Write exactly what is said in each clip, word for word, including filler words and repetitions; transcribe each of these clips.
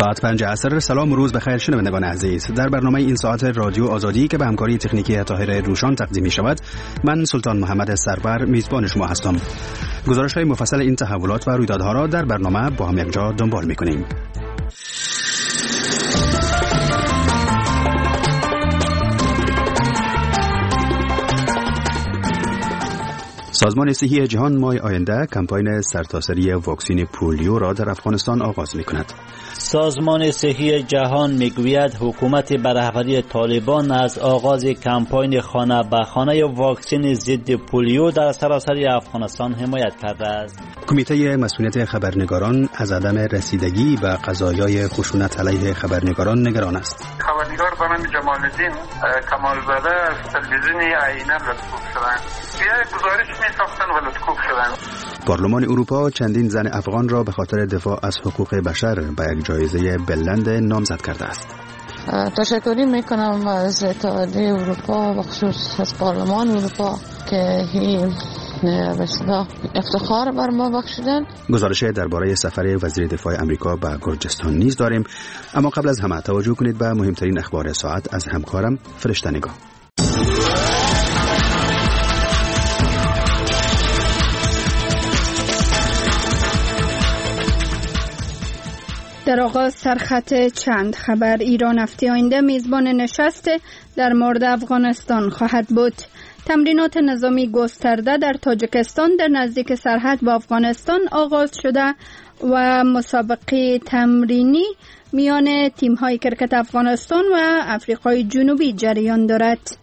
ساعت پنج عصر. سلام و روز بخیر شنوندگان عزیز. در برنامه این ساعت رادیو آزادی که به همکاری تکنیکی طاهر روشان تقدیم می شود، من سلطان محمد سرور میزبان شما هستم. گزارش های مفصل این تحولات و رویدادها را در برنامه با هم یکجا دنبال می کنیم. سازمان صحی جهان ماه آینده کمپاین سرتاسری واکسن پولیو را در افغانستان آغاز می کند. سازمان صحی جهان میگوید حکومت به رهبری طالبان از آغاز کمپاین خانه به خانه واکسن ضد پولیو در سراسر افغانستان حمایت کرده است. کمیته مسئولیت خبرنگاران از عدم رسیدگی به قضایای خشونت علیه خبرنگاران نگران است. خبرنگار به نام جمال الدین کمالزاده از تلویزیون آینه لطفوف شدند. یه گزارش می ساختن و لطفوف شدند. پارلمان اروپا چندین زن افغان را به خاطر دفاع از حقوق بشر به یک جایزه بلند نامزد کرده است. تشکری میکنم از اتحادیه اروپا و خصوص از پارلمان اروپا که این افتخار بر ما بخشیدن. گزارش درباره سفر وزیر دفاع امریکا به گرجستان نیز داریم، اما قبل از همه توجه کنید به مهمترین اخبار ساعت از همکارم فرشته نگاه. در آغاز سرخط چند خبر. ایران هفته آینده میزبان نشست در مورد افغانستان خواهد بود. تمرینات نظامی گسترده در تاجیکستان در نزدیک سرحد با افغانستان آغاز شده و مسابقه تمرینی میان تیم‌های کرکت افغانستان و آفریقای جنوبی جریان دارد.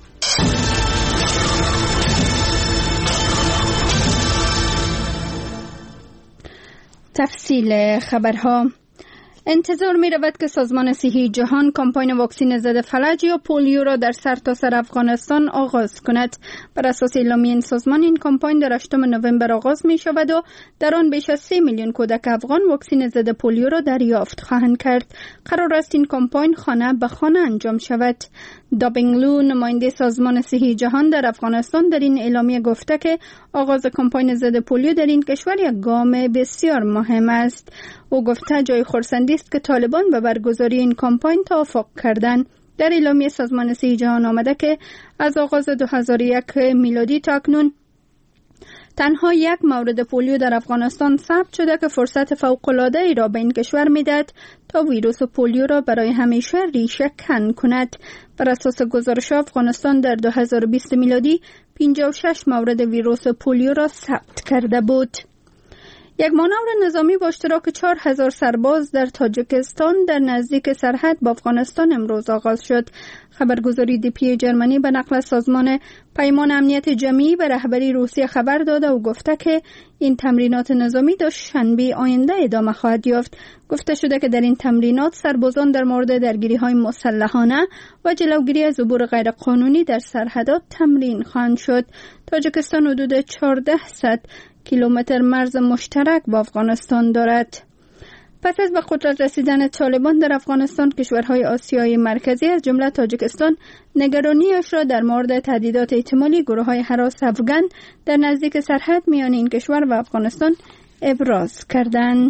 تفصیل خبرها. انتظار می رود که سازمان صحی جهان کمپاین واکسن ضد فلج یا پولیو را در سرتاسر افغانستان آغاز کند. بر اساس اعلامیه این سازمان، این کمپاین در هشتم نوامبر آغاز می شود و در آن بیش از سه میلیون کودک افغان واکسن ضد پولیو را دریافت خواهند کرد. قرار است این کمپاین خانه به خانه انجام شود. دابینگلو، نماینده سازمان صحی جهان در افغانستان، در این اعلامیه گفته که آغاز کمپاین ضد پولیو در این کشور یک گام بسیار مهم است. او گفته جای خرسندی است که طالبان به برگزاری این کمپاین توافق کردند. در اعلامیه سازمان صحی جهان آمده که از آغاز دو هزار و یک میلادی تا اکنون تنها یک مورد پولیو در افغانستان ثبت شده که فرصت فوق‌العاده را به این کشور میدهد تا ویروس پولیو را برای همیشه ریشه کن کند. بر اساس گزارش افغانستان در دو هزار و بیست میلادی پنجاه و شش مورد ویروس پولیو را ثبت کرده بود. یک مانور نظامی با اشتراک چهار هزار سرباز در تاجیکستان در نزدیک سرحد با افغانستان امروز آغاز شد. خبرگزاری دی پی جرمنی به نقل سازمان پیمان امنیت جمعی به رهبری روسیه خبر داده و گفته که این تمرینات نظامی تا شنبه آینده ادامه خواهد یافت. گفته شده که در این تمرینات سربازان در مورد درگیری‌های مسلحانه و جلوگیری از عبور غیرقانونی در سرحدات تمرین خواهند شد. تاجیکستان حدود چهارصد کیلومتر مرز مشترک با افغانستان دارد. پس از به قدرت رسیدن طالبان در افغانستان، کشورهای آسیای مرکزی از جمله تاجیکستان نگرانیش را در مورد تهدیدات احتمالی گروه‌های هراس افغان در نزدیک سرحد میان این کشور و افغانستان ابراز کردند.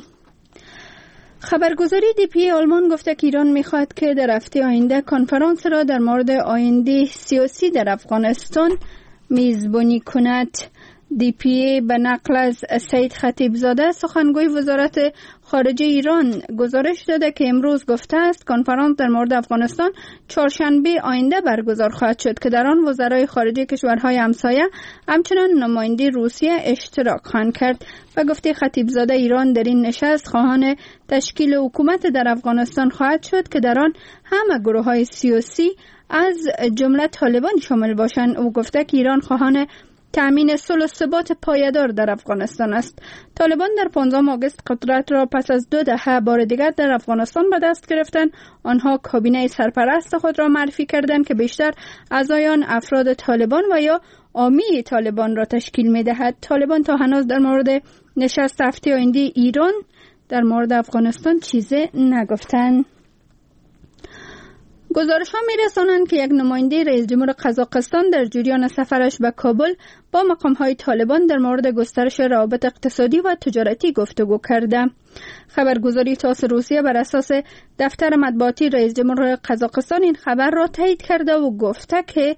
خبرگزاری دی پی آلمان گفته که ایران می‌خواهد که در هفته آینده کنفرانس را در مورد آینده سیاسی در افغانستان میزبانی کند. دی پی ای به نقل از سید خطیبزاده، سخنگوی وزارت خارجه ایران، گزارش داده که امروز گفته است کنفرانس در مورد افغانستان چهارشنبه آینده برگزار خواهد شد که در آن وزرای خارجه کشورهای همسایه همچنان نماینده روسیه اشتراک خواهند کرد. و گفته خطیبزاده ایران در این نشست خواهان تشکیل حکومت در افغانستان خواهد شد که در آن همه گروه‌های سیاسی از جمله طالبان شامل باشند. او گفته که ایران خواهان تأمین صلح و ثبات پایدار در افغانستان است. طالبان در پانزدهم آگوست قدرت را پس از دو دهه بار دیگر در افغانستان به دست گرفتند. آنها کابینه سرپرست خود را معرفی کردند که بیشتر اعضایان افراد طالبان و یا عامی طالبان را تشکیل می‌دهد. طالبان تا هنوز در مورد نشست هفته آینده ایران در مورد افغانستان چیزی نگفتند. گزارش‌ها می‌رسانند که یک نماینده رئیس جمهور قزاقستان در جریان سفرش به کابل با مقام‌های طالبان در مورد گسترش روابط اقتصادی و تجارتی گفتگو کرده. خبرگزاری تاس روسیه بر اساس دفتر مطبوعاتی رئیس جمهور قزاقستان این خبر را تایید کرده و گفته که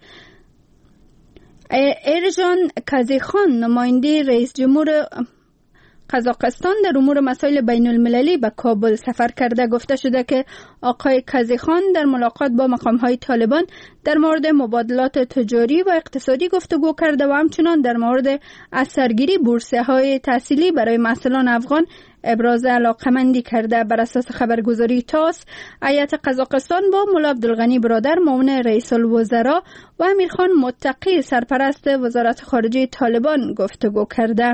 ایرجان کازیخان نماینده رئیس جمهور قزاقستان در امور مسائل بین المللی به کابل سفر کرده. گفته شده که آقای کازیخان در ملاقات با مقام‌های طالبان در مورد مبادلات تجاری و اقتصادی گفتگو کرده و همچنان در مورد اثرگیری بورسیه‌های تحصیلی برای محصلان افغان ابراز علاقمندی کرده. بر اساس خبرگزاری تاس، هیئت قزاقستان با مولا عبدالغنی برادر معاون رئیس الوزراء و امیرخان متقی سرپرست وزارت خارجه طالبان گفتگو کرده.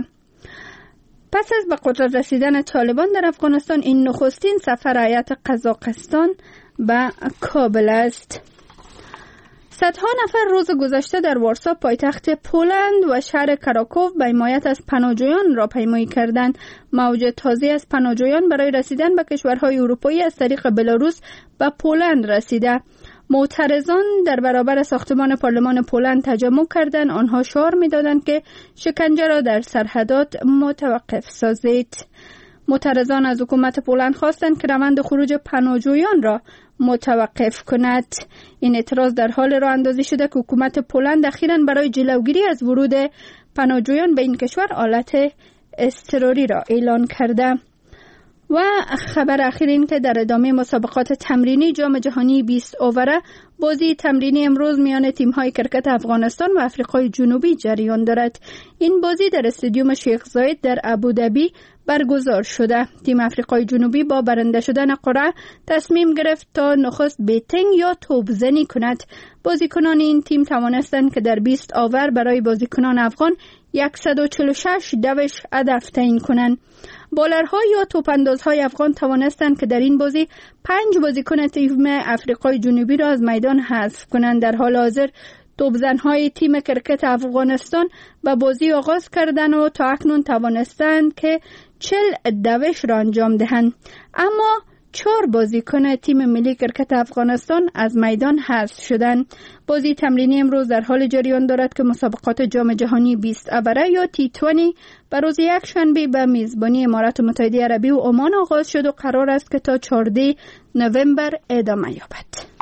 پس از به قدرت رسیدن طالبان در افغانستان، این نخستین سفر هیئت قزاقستان به کابل است. صدها نفر روز گذشته در وارسا پایتخت پولند و شهر کراکوف به حمایت از پناهجویان راهپیمایی کردند. موج تازه از پناهجویان برای رسیدن به کشورهای اروپایی از طریق بلاروس به پولند رسیده. معترضان در برابر ساختمان پارلمان پولند تجمع کردند. آنها شعار می‌دادند که شکنجه را در سرحدات متوقف سازید. معترضان از حکومت پولند خواستند که روند خروج پناهجویان را متوقف کند. این اعتراض در حال راه اندازی شده که حکومت پولند اخیراً برای جلوگیری از ورود پناهجویان به این کشور حالت اضطراری را اعلان کرده. و خبر اخیر این که در ادامه مسابقات تمرینی جام جهانی بیست اووره، بازی تمرینی امروز میان تیم‌های کرکت افغانستان و آفریقای جنوبی جریان دارد. این بازی در استادیوم شیخ زاید در ابوظبی برگزار شده. تیم آفریقای جنوبی با برنده شدن قرعه تصمیم گرفت تا نخست بیتینگ یا توپزنی کند. بازیکنان این تیم توانستند که در بیست اوور برای بازیکنان افغان صد و چهل و شش دوش هدف تعیین کنند. بالرها یا توپاندازهای افغان توانستند که در این بازی پنج بازیکن تیم آفریقای جنوبی را از میدان حذف کنند. در حال حاضر توپزنهای تیم کرکت افغانستان به بازی آغاز کردند و تا اکنون توانستند که چهل دوش را انجام دهند، اما چهار بازیکن تیم ملی کرکت افغانستان از میدان حذف شدند. بازی تمرینی امروز در حال جریان دارد که مسابقات جام جهانی بیست اوره یا تی بیست به روز یک شنبه به میزبانی امارات متحده عربی و عمان آغاز شد و قرار است که تا چهاردهم نوامبر ادامه یابد.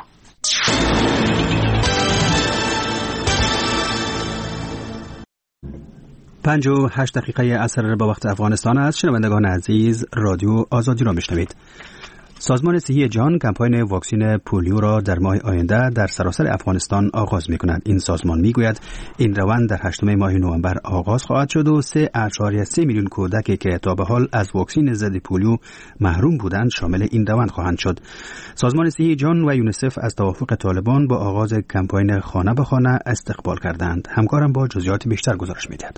پنج و هشت دقیقه عصر با وقت افغانستان است. شنوندگان عزیز، رادیو آزادی را میشنوید. سازمان صحی جهان کمپاین واکسن پولیو را در ماه آینده در سراسر افغانستان آغاز می کند. این سازمان می گوید این روند در هشتم ماه نوامبر آغاز خواهد شد و سه اشاریه سه میلیون کودکی که تا به حال از واکسن ضد پولیو محروم بودند شامل این روند خواهند شد. سازمان صحی جهان و یونیسف از توافق طالبان با آغاز کمپاین خانه به خانه استقبال کردند. همکارم با جزئیات بیشتر گزارش می‌دهد.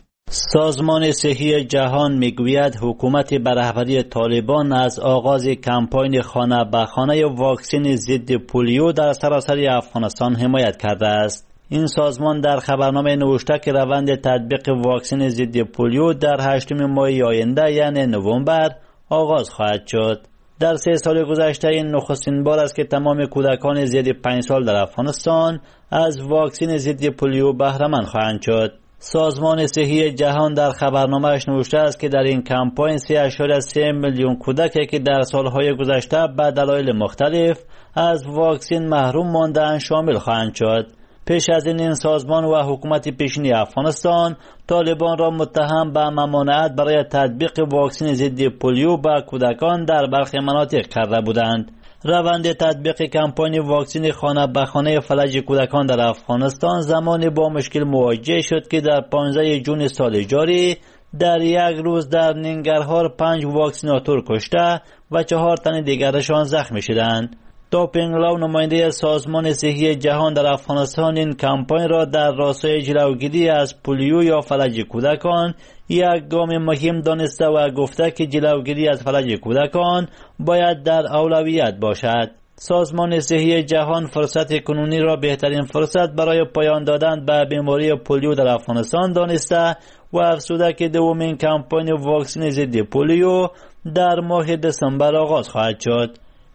سازمان صحی جهان میگوید حکومت به رهبری طالبان از آغاز کمپاین خانه به خانه واکسن ضد پولیو در سراسر افغانستان حمایت کرده است. این سازمان در خبرنامه نوشته که روند تطبیق واکسن ضد پولیو در هشتم ماه آینده یعنی نوامبر آغاز خواهد شد. در سه سال گذشته این نخستین بار است که تمام کودکان زیر پنج سال در افغانستان از واکسن ضد پولیو بهره مند خواهند شد. سازمان صحی جهان در خبرنامه‌اش نوشته است که در این کمپاین سه اشاریه سه میلیون کودکی که در سالهای گذشته به دلایل مختلف از واکسن محروم مانده‌اند شامل خواهند شد. پیش از این این سازمان و حکومت پیشین افغانستان طالبان را متهم به ممانعت برای تطبیق واکسن ضد پولیو به کودکان در برخی مناطق کرده بودند. روند تطبیق کمپاین واکسن خانه به خانه فلج کودکان در افغانستان زمانی با مشکل مواجه شد که در پانزدهم ژوئن سال جاری در یک روز در ننگرهار پنج واکسیناتور کشته و چهار تن دیگرشان زخمی شدند. توپینگ لاو نماینده سازمان صحی جهان در افغانستان این کمپاین را در راستای جلوگیری از پولیو یا فلج کودکان یک گام مهم دانسته و گفته که جلوگیری از فلج کودکان باید در اولویت باشد. سازمان صحی جهان فرصت کنونی را بهترین فرصت برای پایان دادن به بیماری پولیو در افغانستان دانسته و افزوده که دومین کمپاین واکسن ضد پولیو در ماه دسامبر آغاز خواهد شد.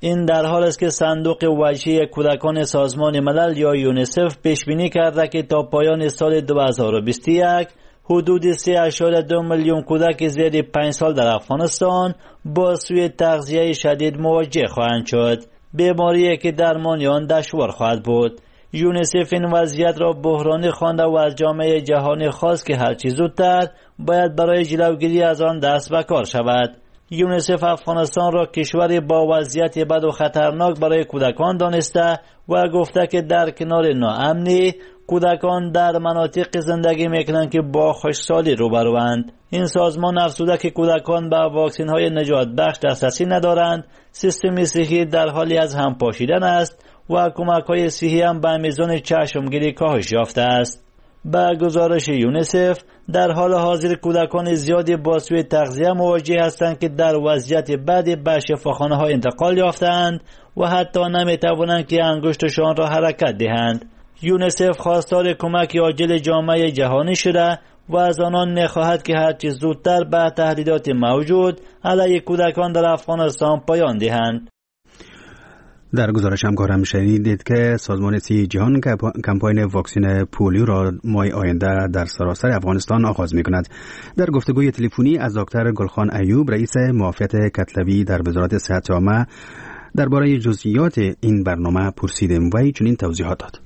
این در حال است که صندوق وجهی کودکان سازمان ملل یا یونیسف پیش بینی کرده که تا پایان سال دو هزار و بیست و یک حدود سه اشاریه دو میلیون کودک زیر پنج سال در افغانستان با سوء تغذیه شدید مواجه خواهند شد، بیماری که درمان آن دشوار خواهد بود. یونیسف این وضعیت را بحرانی خوانده و از جامعه جهانی خواست که هرچی زودتر باید برای جلوگیری از آن دست به کار شود. یونیسف افغانستان را کشوری با وضعیت بد و خطرناک برای کودکان دانسته و گفته که در کنار ناامنی کودکان در مناطق زندگی میکنند که با خشکسالی روبروند. این سازمان افزوده که کودکان به واکسن های نجات بخش دسترسی ندارند، سیستم صحی در حالی از هم پاشیدن است و کمک های صحی هم به میزان چشمگیری کاهش یافته است. با گزارش یونیسف در حال حاضر کودکان زیادی با سوء تغذیه مواجه هستند که در وضعیت بدی به شفاخانه ها انتقال یافتند و حتی نمیتوانند که انگشتشان را حرکت دهند. یونیسف خواستار کمک عاجل جامعه جهانی شده و از آنان می‌خواهد که هرچه زودتر به تهدیدات موجود علیه کودکان در افغانستان پایان دهند. در گزارش همکارم شنیدید که سازمان صحی جهان کمپاین واکسن پولیو را ماه آینده در سراسر افغانستان آغاز می‌کند. در گفتگوی تلفنی از دکتر گلخان ایوب رئیس معافیت کتلوی در وزارت صحت عامه درباره جزئیات این برنامه پرسیدیم و چنین توضیحات داد.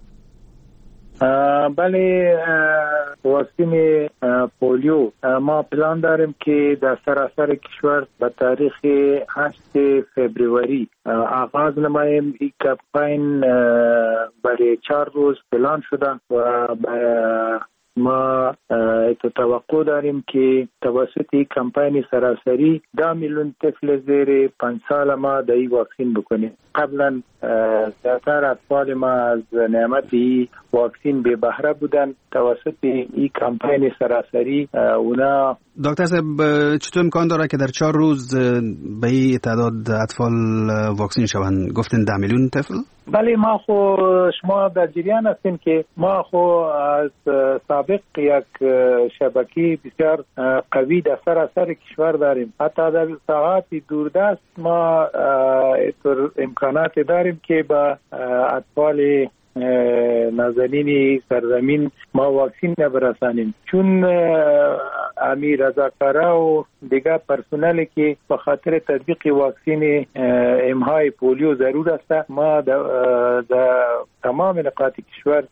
بله، واکسن پولیو ما پلان داریم که در سراسر کشور به تاریخ هشت فبروری آغاز نماییم. این کمپاین برای چهار روز پلان شده و ما توقع داریم که توسط این کمپاین سراسری ده میلیون طفل زیر پنج سال ما در این واکسین بکنیم. قبلا زیادتر اطفال ما از نعمت این واکسین به بهره بودن. توسط این کمپاین سراسری اونا دکتر صاحب چطور امکان داره که در چهار روز به این تعداد اطفال واکسین شوند؟ گفتن ده میلیون طفل؟ بله، ما خو شما در جریان هستین که ما خو از سابق یک شبکه بسیار قوی در سراسر کشور داریم. حتی در ساعات دوردست ما امکانات داریم که با اطفال نازنین سرزمین ما واکسین برسانیم. چون امیر رضاکاره و دیگر پرسنلی که به خاطر تطبیق واکسین امهای پولیو ضرور است، ما در تمام نقاط کشور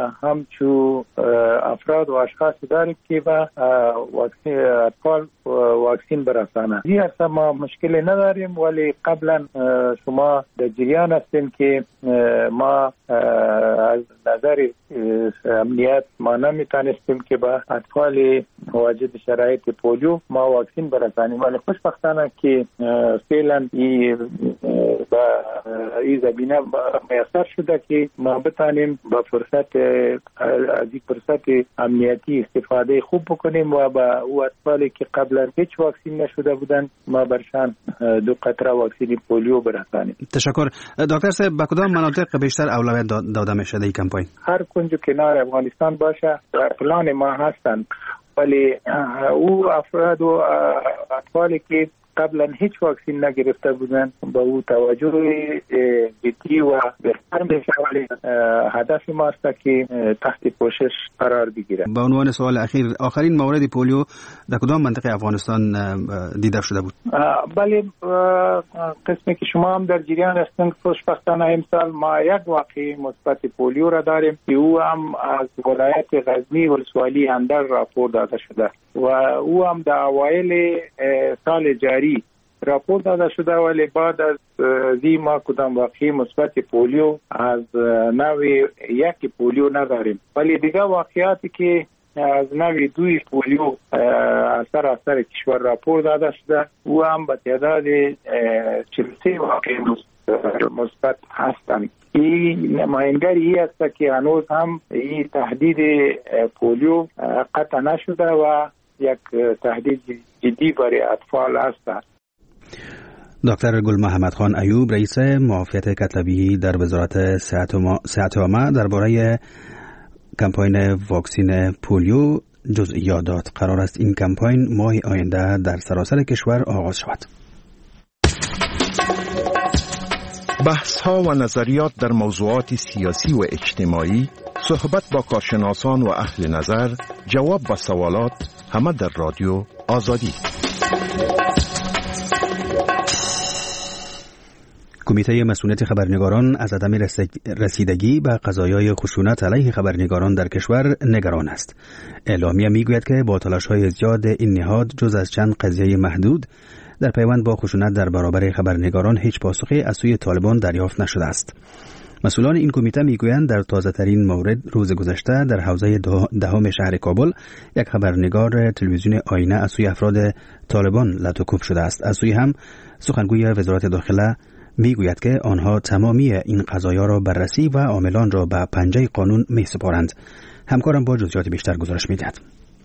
همچو افراد و اشخاص داریم که با واکسین اطفال واکسین برسانه. این هست ما مشکل نداریم، ولی قبلا شما در جریان هستین که ما از نظر امنیت ما نمیتونستیم که با اطفال واجد شرایط پولیو ما واکسین برسانیم، ولی خوشبختانه که فعلا این با این زمینه میسر شده که ما بتانیم با فرصت از این فرصت امنیتی استفاده خوب بکنیم و با او اطفالی که قبلا هیچ واکسین نشده بودن ما برشان دو قطره واکسین پولیو برسانیم. تشکر. دکتر صاحب، به کدام مناطق بیشتر اولویت داده میشه در این کمپاین؟ هر کنج کنار افغانستان باشه در پلان ما هستند، ولی او افراد و اطفالی که قبلا هیچ واکسین نگرفته بودن با او توجه جدی و بهتر میشه، ولی هدف ما است که تحت پوشش قرار بگیره. با عنوان سوال اخیر، آخرین مورد پولیو در کدام منطقه افغانستان دیده شده بود؟ بله، قسمی که شما هم در جریان هستند، خوشبختانه امسال ما یک واقعه مثبت پولیو را داریم که او هم از ولایت غزنی ولسوالی اندر راپور داده شده و او هم در اوایل سال جاری راپور داده شده، ولی بعد از زی ما کدام واقعی مثبت پولیو از نوع یک پولیو نداریم، ولی دیگه واقعیاتی که از نوع دوی پولیو اثر اثر کشور راپور داده شده او هم به تعداد چهل و سه واقعی مثبت هستند. این نمایندگی است که هنوز هم این تهدید پولیو قطع نشده و یک تهدید جدی برای اطفال است. دکتر گل محمد خان ایوب رئیس معافیت کتلوی در وزارت صحت عامه درباره کمپاین واکسن پولیو جزئیات داد. قرار است این کمپاین ماه آینده در سراسر کشور آغاز شود. بحث ها و نظریات در موضوعات سیاسی و اجتماعی، صحبت با کارشناسان و اهل نظر، جواب با سوالات، همه در رادیو آزادی. کمیته مسئولیت خبرنگاران از عدم رسیدگی به قضایای خشونت علیه خبرنگاران در کشور نگران است. اعلامیه میگوید که با تلاش‌های زیاد این نهاد جز از چند قضیه محدود در پیوند با خشونت در برابر خبرنگاران هیچ پاسخی از سوی طالبان دریافت نشده است. مسئولان این کمیته میگویند در تازه ترین مورد روز گذشته در حوزه دهم شهر کابل یک خبرنگار تلویزیون آینه از سوی افراد طالبان لطوکوب شده است. از سوی هم سخنگوی وزارت داخله میگوید که آنها تمامی این قضایا را بررسی و عاملان را به پنجه قانون میسپارند. همکارم با جزئیات بیشتر گزارش میدهد.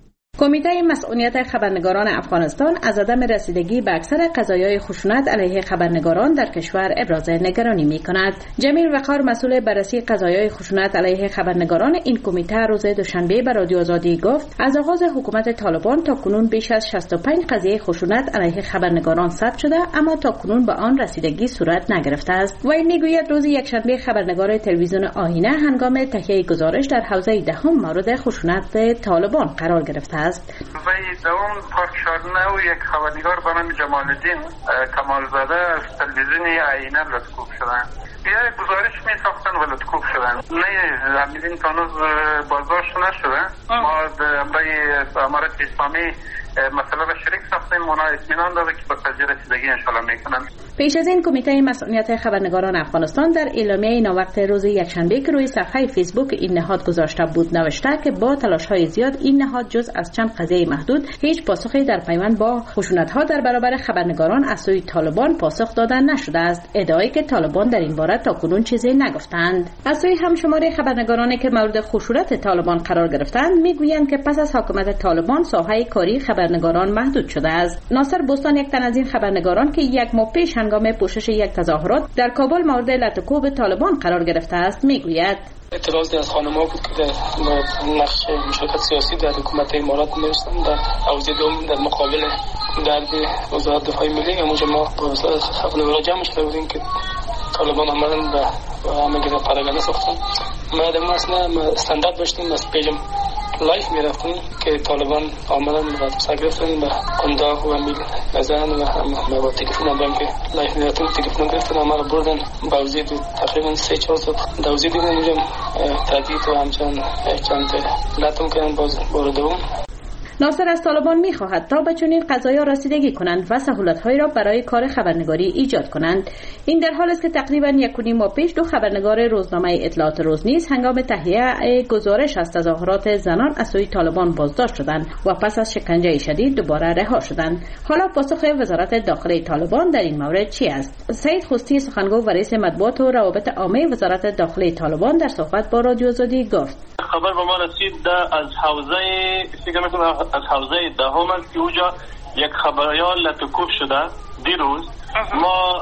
کمیته مسئولیت خبرنگاران افغانستان از عدم رسیدگی به اکثر قضایای خشونت علیه خبرنگاران در کشور ابراز نگرانی می‌کند. جمیل وقار مسئول بررسی قضایای خشونت علیه خبرنگاران این کمیته روز دوشنبه به رادیو آزادی گفت از آغاز حکومت طالبان تا کنون بیش از شصت و پنج قضیه خشونت علیه خبرنگاران ثبت شده، اما تا کنون به آن رسیدگی صورت نگرفته است. وی میگوید روز یکشنبه خبرنگار تلویزیون آینه هنگام تهیه گزارش در حوزه دهم مورد خشونت طالبان قرار گرفته است. وی دوم پارک شدن و یک خبرنگار به نام جمال الدین کمالزاده از تلویزیون آینه لطکوب شدن. یه گزارش می ساختن و لطکوب شدن. نه همین تانوز بازداشت نشده. ما برای امارت اسلامی مسئله را شریک ساختیم، اونا اطمینان داده که به قضیه رسیدگی انشالله میکنن. پیش از این کمیته مسئولیت خبرنگاران افغانستان در اعلامیه ناوقت روز یکشنبه که روی صفحه فیسبوک این نهاد گذاشته بود نوشته که با تلاش‌های زیاد این نهاد جز از چند قضیه محدود هیچ پاسخی در پیوند با خشونت‌ها در برابر خبرنگاران از سوی طالبان پاسخ دادن نشده است. ادعایی که طالبان در این باره تا کنون چیزی نگفتند. از سوی همشماری خبرنگارانی که مورد خشونت طالبان قرار گرفتند میگویند که پس از حکومت طالبان ساحه کاری خبرنگاران محدود شده است. ناصر بوستان یک تن از این خبرنگاران که یک ماه پیش هنگام پوشش یک تظاهرات در کابل مورد لطکوب طالبان قرار گرفته است میگوید اعتراض از خانم‌ها بود که در نقش مشارکت سیاسی در حکومت امارات نوشتن در حوزه دوم در مقابل در وزارت دفاع ملی. اونجا ما با خبرنگارا جمع شده بودیم که طالبان آمدن و همه گره پراگنده ساختن. ما در اصلا ما استاندارد داشتیم از پیجم لایف میرفتیم که طالبان آمدن و تمسا گرفتن و قنداق و میل نزن و هم با تلفن آمدن که لایف میرفتیم تلفن گرفتن و ما رو بردن با وزید تقریبا سه چهار ساعت دوزی دیدن اونجا تردید و همچنان چند لطم کردن باز باردوم. ناصر از طالبان می‌خواهد تا به چنین قضایا رسیدگی کنند و سهولت‌هایی را برای کار خبرنگاری ایجاد کنند. این در حالی است که تقریباً یک و نیم ماه پیش دو خبرنگار روزنامه اطلاعات روز نیز هنگام تهیه گزارش از تظاهرات زنان از سوی طالبان بازداشت شدند و پس از شکنجه شدید دوباره رها شدند. حالا پاسخ وزارت داخله طالبان در این مورد چی است؟ سید خوستی سخنگو و رئیس مطبوعات و روابط عامه وزارت داخله طالبان در صحبت با رادیو آزادی گفت: خبر به ما رسید از حوزه فکر می‌کنم از حوزه دهم است که اونجا یک خبریال لطکوب شده دیروز. ما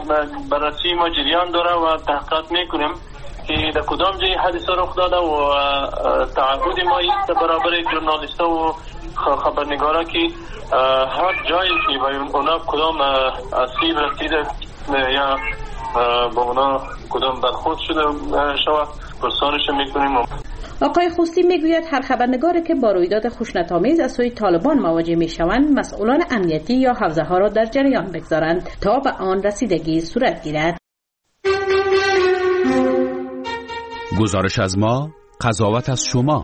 بررسی ما جریان داره و تحقیقات میکنیم که در کدام جای حادثه رخ داده و تعهد ما است برابر ژورنالیست‌ها و خبرنگارا که هر جایی که به اونا کدام آسیب رسیده یا با اونا کدام برخورد شده شود پرسانش میکنیم. آقای خوستی میگوید هر خبرنگاری که با رویداد خشونت‌آمیز از سوی طالبان مواجه میشوند مسئولان امنیتی یا حوزه ها را در جریان بگذارند تا به آن رسیدگی صورت گیرد. گزارش از ما، قضاوت از شما.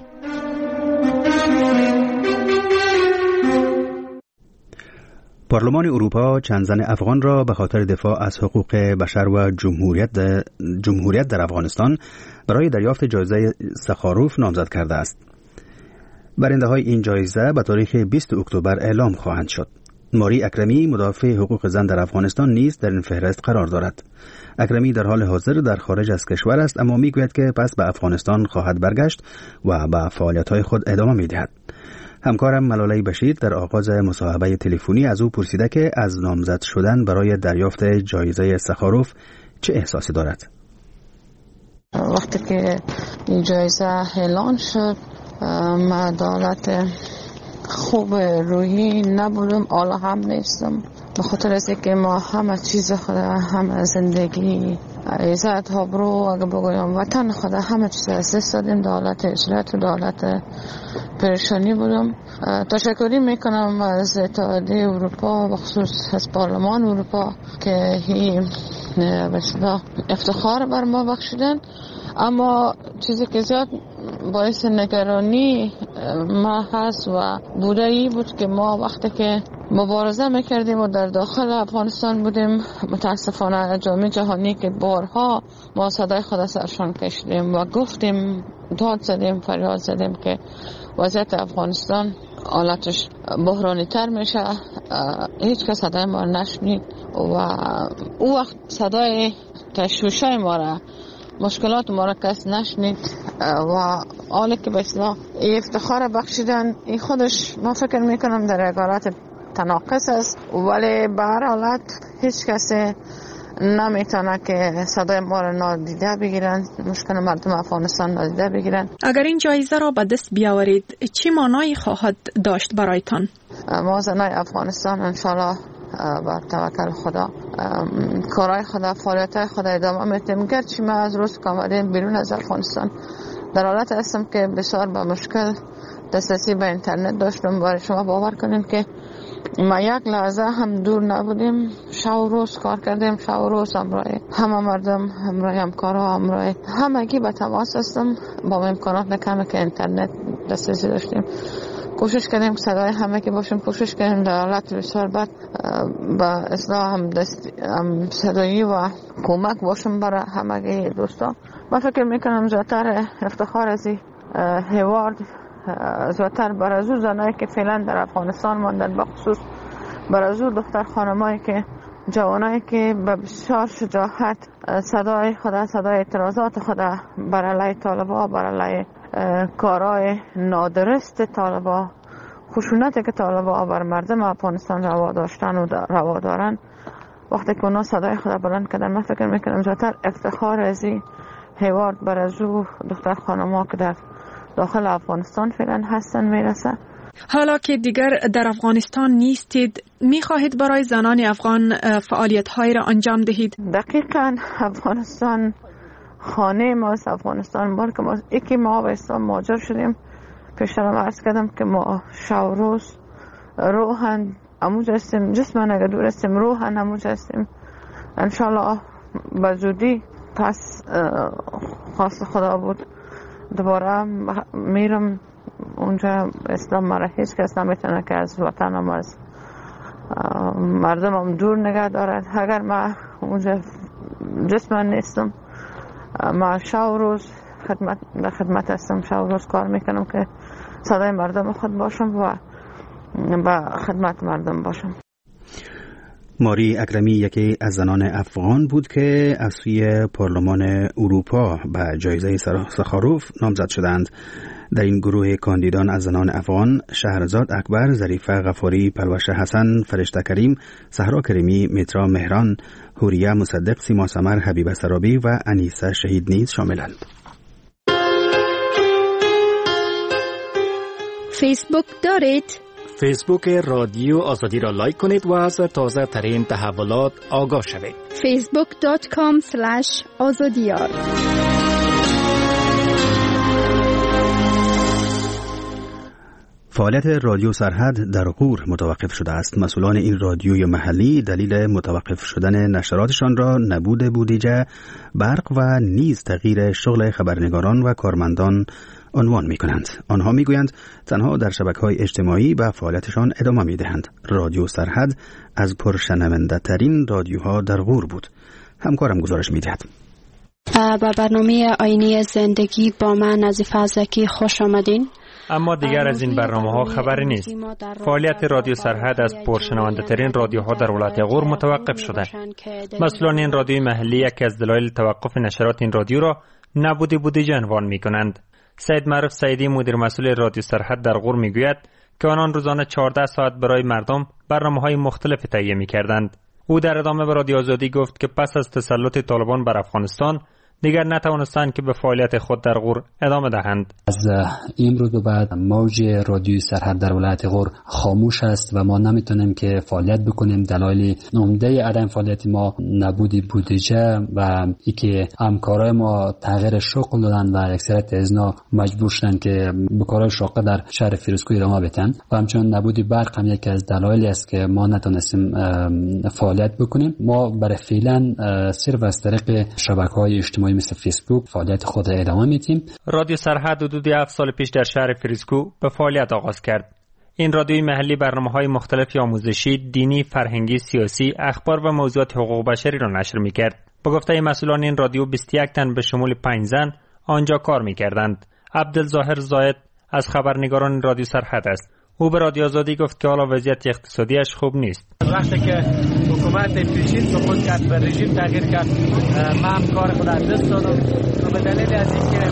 پارلمان اروپا چند زن افغان را به خاطر دفاع از حقوق بشر و جمهوریت در, جمهوریت در افغانستان برای دریافت جایزه سخاروف نامزد کرده است. برنده های این جایزه به تاریخ بیست اکتبر اعلام خواهند شد. ماری اکرمی مدافع حقوق زن در افغانستان نیز در این فهرست قرار دارد. اکرمی در حال حاضر در خارج از کشور است، اما میگوید که پس به افغانستان خواهد برگشت و به فعالیت‌های خود ادامه می‌دهد. همکارم ملاله بشیر در آغاز مصاحبه تلفنی از او پرسیده که از نامزد شدن برای دریافت جایزه سخاروف چه احساسی دارد. وقتی که این جایزه اعلان شد من حالت خوب روحی نبودم، حالا هم نیستم، به خاطر از اینکه ما همه چیز خود همه زندگی عزت آبرو اگه بگویم وطن خدا همه چیز از دست دادیم. دولت اسرت و دولت پریشانی بودم. تشکری میکنم از اتحادیه اروپا و خصوص از پارلمان اروپا که این بسیار افتخار بر ما بخشیدن. اما چیزی که زیاد باعث نگرانی ما هست و بوده ای بود که ما وقتی که مبارزه میکردیم و در داخل افغانستان بودیم، متاسفانه جامعه جهانی که بارها ما صدای خود سرشان کشیدیم و گفتیم، داد زدیم، فریاد زدیم که وضعیت افغانستان حالتش بحرانی تر میشه. هیچ کس صدای ما نشنید و او وقت صدای تشویشای ما را، مشکلات ما را کس نشنید و حالی که به اصلاح افتخار بخشیدن این خودش ما فکر میکنم در یک حالت تناقض است، ولی به هر حالت هیچ کسی نمیتونه که صدای ما را نادیده بگیرن، مشکل مردم افغانستان نادیده بگیرن. اگر این جایزه را به دست بیاورید چی معنایی خواهد داشت برایتان؟ ما زنای افغانستان انشالله با توکل خدا کارهای خدا، فعالیت‌های خدا ادامه میدیم. گرچه ما از روز که آمدیم بیرون از افغانستان در حالت هستم که بسیار با مشکل دسترسی به اینترنت داشتم. برای شما باور کنیم که ما یک لحظه هم دور نبودیم، شب و روز کار کردیم، شب و روز همراه همه مردم، همراه همکارها، همراه همگی به تماس هستم. با امکانات کمی که اینترنت دسترسی داشتیم کوشش کردیم صدای همه که باشیم، کوشش کردیم در حالت بسیار بد با اصلاح هم, هم صدایی و کمک باشیم برای همه دوستان. من فکر میکنم زیادتر افتخار از این هیوارد زیادتر برای از زنایی که فعلا در افغانستان ماندن، بخصوص برای از دختر خانمایی که جوانایی که به بسیار شجاعت صدای خدا، صدای اعتراضات خدا بر علیه طالبان، بر علیه کارهای نادرست طالبان، خشونتی که طالبان بر مردم افغانستان روا داشتن و روا دارن، وقتی که اونا صدای خدا بلند کردن، من فکر میکنم زیادتر افتخار از این هیوارد بر از دختر خانم‌ها که در داخل افغانستان فعلا هستن میرسه. حالا که دیگر در افغانستان نیستید، میخواهید برای زنان افغان فعالیت‌های را انجام دهید؟ دقیقاً افغانستان خانه ماست، افغانستان بار که ما یکی ما به اسلام مهاجر شدیم. پیشترم عرض کردم که ما شب روز روحن اموج هستیم، جسمن اگر دور هستیم روحن اموج هستیم. انشالله به زودی پس خواست خدا بود دوباره میرم اونجا. اسلام مرا هیچ کس نمیتونه که از وطنم، از مردمم دور نگه دارد. اگر ما اونجا جسمن نیستم، ما شب و روز خدمت در خدمت هستم، شب و روز کار میکنم که صدای مردم خود باشم و با خدمت مردم باشم. ماری اکرمی یکی از زنان افغان بود که از سوی پارلمان اروپا به جایزه سخاروف نامزد شدند. در این گروه کاندیدان از زنان افغان شهرزاد اکبر، ظریفه غفاری، پلوش حسن، فرشته کریم، صحرا کریمی، میترا مهران، حوریه مصدق، سیما سمر، حبیبه سرابی و انیسه شهید نیز شاملند. فیسبوک دارید؟ فیسبوک رادیو آزادی را لایک کنید و از تازه ترین تحولات آگاه شوید. فیسبوک دات کام اسلش آزادیار. فعالیت رادیو سرحد در غور متوقف شده است. مسئولان این رادیوی محلی دلیل متوقف شدن نشراتشان را نبود بودجه، برق و نیز تغییر شغل خبرنگاران و کارمندان عنوان می کنند. آنها می گویند تنها در شبکه‌های اجتماعی به فعالیتشان ادامه می دهند. رادیو سرحد از پرشنونده ترین رادیوها در غور بود. همکارم گزارش می دهد. با برنامه آینی زندگی با من نظیفه زکی خوش آمدین. اما دیگر از این برنامه ها خبری نیست. فعالیت رادیو سرحد از پرشنونده ترین رادیوها در ولایت غور متوقف شده. مسئولان این رادیوی محلی یکی از دلایل توقف نشرات این رادیو را نبود بودجه عنوان می کنند. سید معروف سیدی مدیر مسئول رادیو سرحد در غور می گوید که آنان روزانه چهارده ساعت برای مردم برنامه‌های مختلف تهیه می کردند. او در ادامه به رادیو آزادی گفت که پس از تسلط طالبان بر افغانستان دیگر نتوانستند که به فعالیت خود در غور ادامه دهند. از امروز به بعد موج رادیوی سرحد در ولایت غور خاموش است و ما نمیتونیم که فعالیت بکنیم. دلایل عمده عدم فعالیت ما نبود بودجه و اینکه همکارای ما تغییر شغل دادن و اکثریت از اینا مجبور شدن که به کارهای شاقه در شهر فیروزکوه ادامه بدن و همچنین نبود برق هم یکی از دلایلی است که ما نتونستیم فعالیت بکنیم. ما برای فعلا صرف از طریق شبکه‌های اجتماعی مثل فیسبوک فعالیت خود را ادامه میدیم. رادیو سرحد حدود هفت سال پیش در شهر فیروزکوه به فعالیت آغاز کرد. این رادیوی محلی برنامه‌های مختلفی آموزشی، دینی، فرهنگی، سیاسی، اخبار و موضوعات حقوق بشری را نشر می‌کرد. با گفته مسئولان این رادیو بیست و یک تن به شمول پنج زن آنجا کار می‌کردند. عبدالظاهر زاید از خبرنگاران رادیو سرحد است. او به رادیو آزادی گفت که حالا وضعیت اقتصادیش خوب نیست. وقتی که حکومت پیشین سقوط کرد و رژیم تغییر کرد، من هم کار خود از دست دادم و به دلیل از اینکه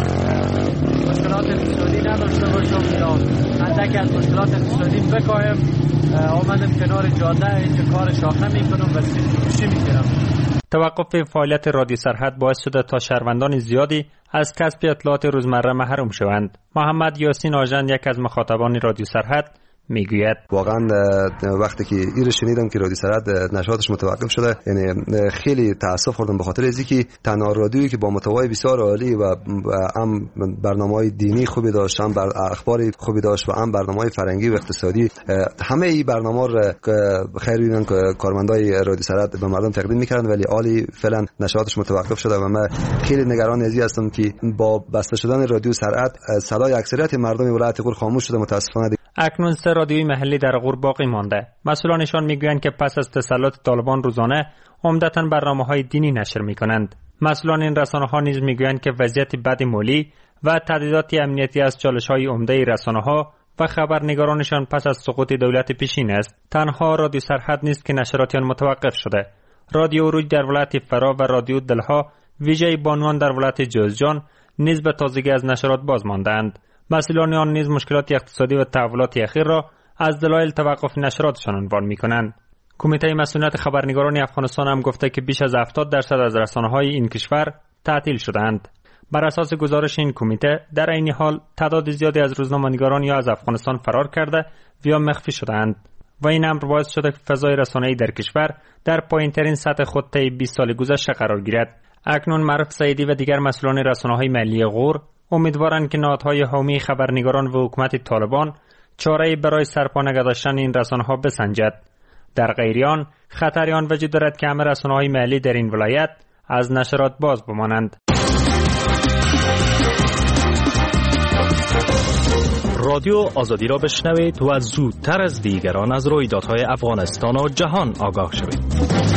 مشکلات اقتصادی نداشته باشم یا اندکی از مشکلات اقتصادی بکاهم، آمدم کنار جاده اینجا کار شاخه میکنم و سیب میگیرم. توقف فعالیت رادیو سرحد باعث شده تا شهروندان زیادی از کسب اطلاعات روزمره محروم شوند. محمد یاسین آژند، یک از مخاطبان رادیو سرحد، میگوید واقعا وقتی که این رو شنیدم که رادیو سرحد نشاطش متوقف شده، یعنی خیلی تاسف خوردم به خاطر اینکه تنها رادیویی که با محتوای بسیار عالی و هم برنامه‌های دینی خوبی داشت، هم بر اخبار خوبی داشت و هم برنامه‌های فرهنگی و اقتصادی، همه این برنامه‌ها رو خیر ببینن که کارمندای رادیو سرحد به مردم تقدیم می‌کردن، ولی عالی فعلا نشاطش متوقف شده و من خیلی نگران ازی هستم که با بسته شدن رادیو سرحد صدای اکثریت مردم ولایت غور خاموش شده. متاسفانه اکنون سه رادیوی محلی در غور باقی مانده. مسئولانشان میگویند که پس از تسلط طالبان روزانه عمدتاً برنامه‌های دینی نشر می‌کنند. مسئولان این رسانه‌ها نیز میگویند که وضعیت بد مالی و تهدیدات امنیتی از چالش‌های عمده رسانه‌ها و خبرنگارانشان پس از سقوط دولت پیشین است. تنها رادیو سرحد نیست که نشرات آن متوقف شده. رادیو روج در ولایت فرا و رادیو دلها ویژه بانوان در ولایت جوزجان نیز به تازگی از نشرات باز ماندند. مسئولان آن نیز مشکلات اقتصادی و تحولات اخیر را از دلایل توقف نشراتشان عنوان می‌کنند. کمیته مسئولیت خبرنگاران افغانستان هم گفته که بیش از هفتاد درصد از رسانه‌های این کشور تعطیل شدند. بر اساس گزارش این کمیته در این حال تعداد زیادی از روزنامه‌نگاران یا از افغانستان فرار کرده و یا مخفی شدند و این امر باعث شده که فضای رسانه‌ای در کشور در پایین‌ترین سطح خود طی بیست سال گذشته قرار گیرد. اکنون معروف سعیدی و دیگر مسئولان رسانه‌های ملی غور امیدوارند که نهادهای حامی خبرنگاران و حکومت طالبان چاره‌ای برای سرپا نگه داشتن این رسانه‌ها بسنجد. در غیر آن خطری آن وجود دارد که همه رسانه‌های محلی در این ولایت از نشرات باز بمانند. رادیو آزادی را بشنوید و زودتر از دیگران از رویدادهای افغانستان و جهان آگاه شوید.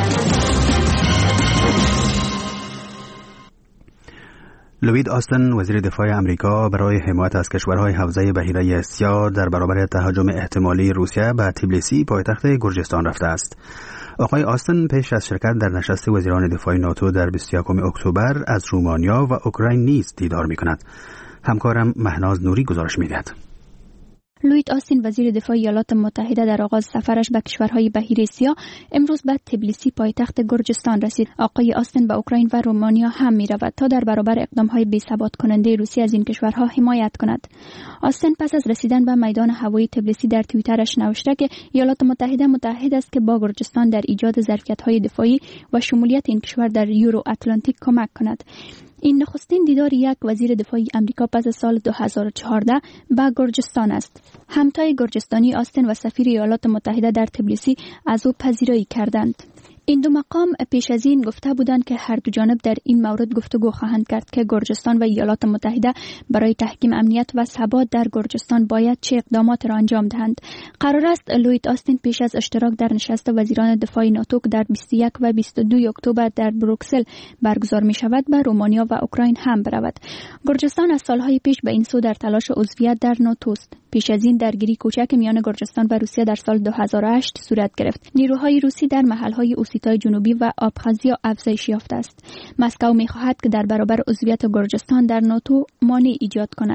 لوید آستن، وزیر دفاع امریکا، برای حمایت از کشورهای حوزه بحیره اسیا در برابر تهاجم احتمالی روسیه به تبلیسی پایتخت گرجستان رفته است. آقای آستن پیش از شرکت در نشست وزیران دفاع ناتو در بیست و یکم اکتبر از رومانیا و اوکراین نیز دیدار می‌کند. همکارم مهناز نوری گزارش می‌دهد. لوید آستین، وزیر دفاع ایالات متحده، در آغاز سفرش به کشورهای بحیره اسیا امروز به تبلیسی پایتخت گرجستان رسید. آقای آستین به اوکراین و رومانیا هم می‌رود تا در برابر اقدام‌های بی‌ثبات کننده روسیه از این کشورها حمایت کند. آستین پس از رسیدن به میدان هوایی تبلیسی در توییترش نوشته که ایالات متحده متحد است که با گرجستان در ایجاد ظرفیت‌های دفاعی و شمولیت این کشور در یورو اتلانتیک کمک کند. این نخستین دیدار یک وزیر دفاعی امریکا پس از سال دو هزار و چهارده به گرجستان است. همتای گرجستانی آستین و سفیر ایالات متحده در تبلیسی از او پذیرایی کردند. این دو مقام پیش از این گفته بودند که هر دو جانب در این مورد گفتگو خواهند کرد که گرجستان و ایالات متحده برای تحکیم امنیت و ثبات در گرجستان باید چه اقدامات را انجام دهند. قرار است لوید آستین پیش از اشتراک در نشست وزیران دفاع ناتو در بیست و یک و بیست و دو اکتبر در بروکسل برگزار می شود به رومانیا و اوکراین هم برود. گرجستان از سالهای پیش به این سو در تلاش عضویت در ناتو است. پیش از این درگیری کوچک میان گرجستان و روسیه در سال دو هزار و هشت صورت گرفت. نیروهای روسی در محلهای اوسیتای جنوبی و آبخازیا افزایش یافته است. مسکو می‌خواهد که در برابر عضویت گرجستان در ناتو مانع ایجاد کند.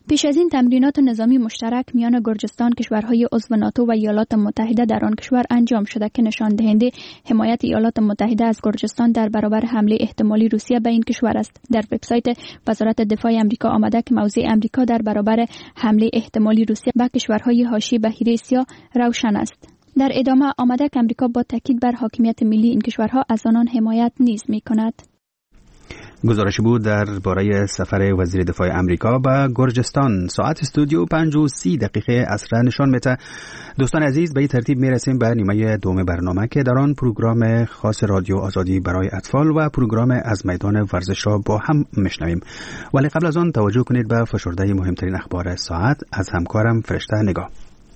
پیش از این تمرینات نظامی مشترک میان گرجستان، کشورهای عضو ناتو و ایالات متحده در آن کشور انجام شده که نشان دهنده حمایت ایالات متحده از گرجستان در برابر حمله احتمالی روسیه به این کشور است. در وبسایت وزارت دفاع آمریکا آمده که موضع آمریکا در برابر حمله احتمالی روسیه به کشورهای حاشیه بحیره اسیا روشن است. در ادامه آمده که آمریکا با تاکید بر حاکمیت ملی این کشورها از آنان حمایت نیز می‌کند. گزارشی بود درباره سفر وزیر دفاع امریکا به گرجستان. ساعت استودیو پنج و سی دقیقه عصر نشان میده. دوستان عزیز، به این ترتیب میرسیم به نیمه دوم برنامه که در آن پروگرام خاص رادیو آزادی برای اطفال و پروگرام از میدان ورزش را با هم میشنویم. ولی قبل از آن توجه کنید به فشرده مهمترین اخبار ساعت از همکارم فرشته نگاه.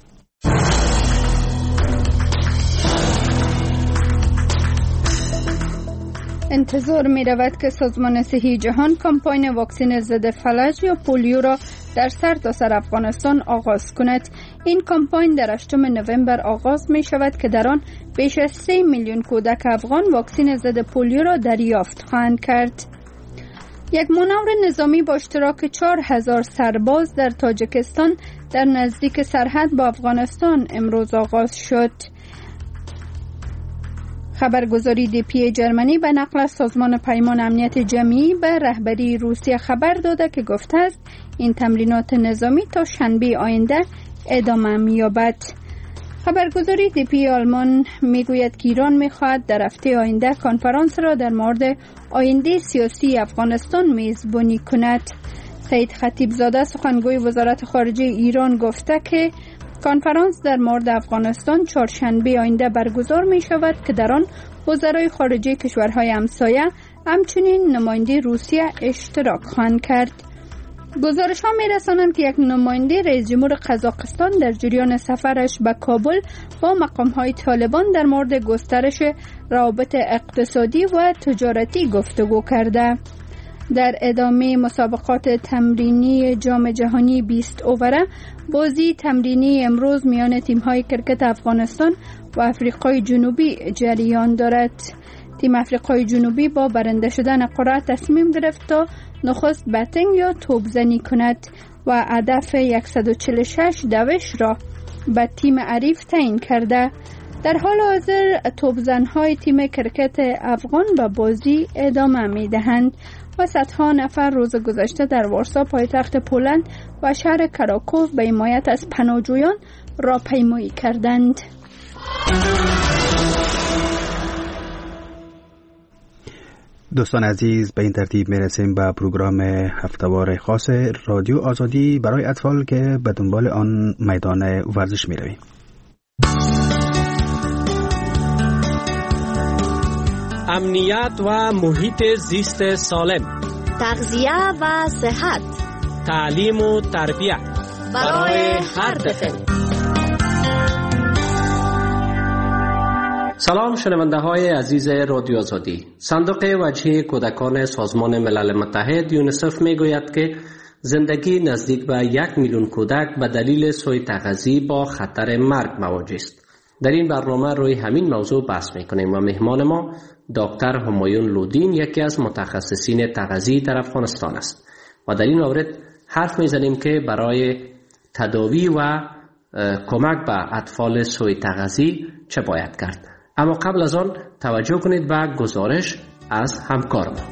انتظار می رود که سازمان صحی جهان کمپاین واکسن ضد فلج یا پولیو را در سرتاسر افغانستان آغاز کند. این کمپاین در هشتم نوامبر آغاز می شود که در آن بیش از سه میلیون کودک افغان واکسن ضد پولیو را دریافت خواهند کرد. یک مانور نظامی با اشتراک چهار هزار سرباز در تاجیکستان در نزدیک سرحد با افغانستان امروز آغاز شد. خبرگزاری دی پی جرمنی به نقل از سازمان پیمان امنیت جمعی به رهبری روسیه خبر داده که گفته است این تمرینات نظامی تا شنبه آینده ادامه می‌یابد. خبرگزاری دی پی آلمان میگوید که ایران می‌خواهد در هفته آینده کنفرانس را در مورد آینده سیاسی افغانستان میزبانی کند. سید خطیبزاده سخنگوی وزارت خارجه ایران گفته که کنفرانس در مورد افغانستان چهارشنبه آینده برگزار می شود که در آن وزرای خارجه کشورهای همسایه همچنین نماینده روسیه اشتراک خواهند کرد. گزارش ها می رسانند که یک نماینده رئیس جمهور قزاقستان در جریان سفرش به کابل با مقام های طالبان در مورد گسترش روابط اقتصادی و تجارتی گفتگو کرده. در ادامه مسابقات تمرینی جام جهانی بیست اووره، بازی تمرینی امروز میان تیم‌های کرکت افغانستان و آفریقای جنوبی جریان دارد. تیم آفریقای جنوبی با برنده شدن قرعه تصمیم گرفت تا نخست بتینگ یا توپزنی کند و هدف صد و چهل و شش دوش را به تیم حریف تعیین کرده. در حال حاضر توپزن‌های تیم کرکت افغان به بازی ادامه می‌دهند و صدها نفر روز گذشته در وارسا پایتخت پولند و شهر کراکوف به حمایت از پناهجویان راهپیمایی کردند. دوستان عزیز، به این ترتیب میرسیم به پروگرام هفته‌وار خاص رادیو آزادی برای اطفال که به دنبال آن میدان ورزش میرویم. امنیت و محیط زیست سالم، تغذیه و صحت، تعلیم و تربیت برای هر طفل. سلام شنونده های عزیز رادیو آزادی. صندوق وجهی کودکان سازمان ملل متحد یونیسف می گوید که زندگی نزدیک به یک میلیون کودک به دلیل سوء تغذیه با خطر مرگ مواجه است. در این برنامه روی همین موضوع بحث می کنیم و مهمان ما دکتر همایون لودین یکی از متخصصین تغذیه در افغانستان است و در این مورد حرف می زنیم که برای تداوی و کمک به اطفال سوء تغذیه چه باید کرد. اما قبل از آن توجه کنید به گزارش از همکار ما.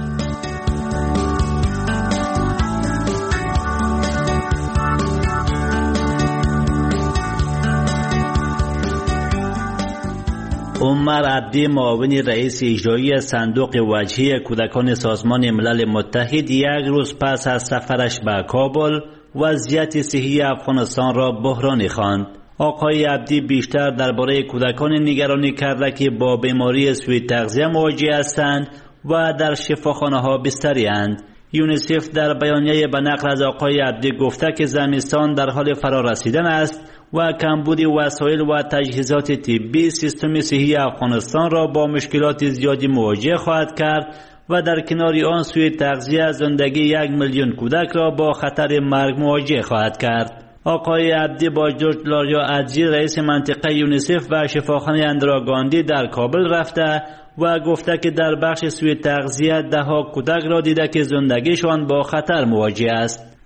عمر عبدی، معاون رئیس اجرایی صندوق وجهی کودکان سازمان ملل متحد، یک روز پس از سفرش به کابل وضعیت صحی افغانستان را بحرانی خواند. آقای عبدی بیشتر درباره کودکان نگرانی کرده که با بیماری سوء تغذیه مواجه هستند و در شفاخانه ها بستری اند. یونیسف در بیانیه به نقل از آقای عبدی گفته که زمستان در حال فرا رسیدن است و کمبود وسایل و تجهیزات طبی سیستم صحی افغانستان را با مشکلات زیادی مواجه خواهد کرد و در کنار آن سوء تغذیه زندگی یک میلیون کودک را با خطر مرگ مواجه خواهد کرد. آقای عبدی با جورج لاریا ادجی رئیس منطقه یونیسف و شفاخانه اندرا گاندی در کابل رفته و گفته که در بخش سوء تغذیه ده ها کودک را دیده که زندگیشان با خطر مواجه است.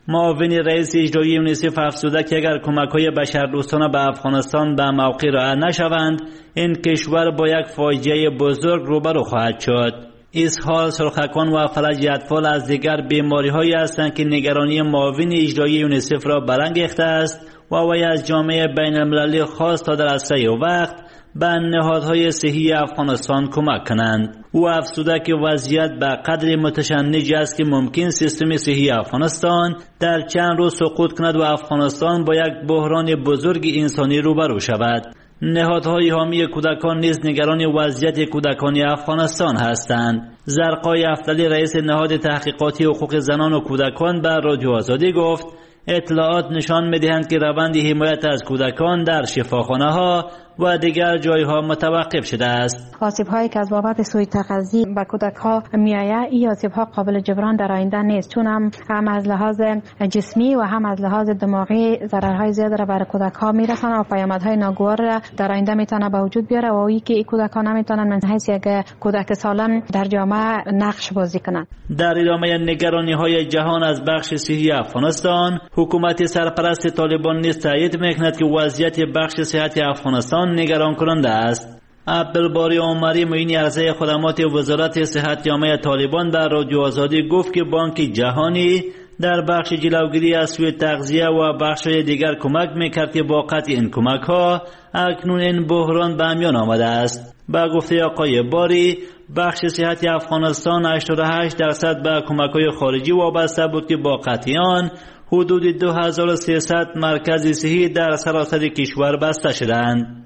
معاون رئیس اجرایی یونیسف افزوده که اگر کمک‌های بشردوستانه به افغانستان به موقع راه نشوند، این کشور با یک فاجعه بزرگ روبرو خواهد شد. اسهال، سرخکان و فلج اطفال از دیگر بیماری‌هایی هستند که نگرانی معاون اجرایی یونیسف را برانگیخته است و وی از جامعه بین المللی خواست تا در اسرع وقت به نهادهای صحی افغانستان کمک کنند. او افزوده که وضعیت به قدر متشنج است که ممکن سیستم صحی افغانستان در چند روز سقوط کند و افغانستان با یک بحران بزرگ انسانی روبرو شود. نهادهای حامی کودکان نیز نگران وضعیت کودکان افغانستان هستند. زرقای افتلی رئیس نهاد تحقیقاتی حقوق زنان و کودکان به رادیو آزادی گفت اطلاعات نشان می‌دهند که روند حمایت از کودکان در شفاخانه‌ها و دیگر جایها متوقف شده است. آسیب‌هایی که از بابت سوء تغذیه به کودک‌ها می‌آید، این آسیب‌ها قابل جبران در آینده نیست، چون هم, هم از لحاظ جسمی و هم از لحاظ دماغی ضررهای زیاد را بر کودک‌ها می‌رساند و پیامدهای ناگوار را در آینده می‌تونه به وجود بیاره و این که این کودک‌ها نمی‌تونن من حیث یک کودک سالم در جامعه نقش بازی کنند. در ادامه نگرانی‌های جهان از بخش صحی افغانستان، حکومت سرپرست طالبان نیز تایید می‌کند که وضعیت بخش صحت افغانستان نگران کننده است. عبدالباری عمری معین عرضه خدمات وزارت صحت یامه طالبان در رادیو آزادی گفت که بانک جهانی در بخش جلوگیری از سوء تغذیه و بخش‌های دیگر کمک می‌کرد که با قطع این کمک‌ها اکنون این بحران به میان آمده است. با گفته آقای باری، بخش صحت افغانستان هشتاد و هشت درصد به کمک‌های خارجی وابسته بود که با قطع آن حدود دو هزار و سیصد مرکز صحی در سراسر کشور بسته شدند.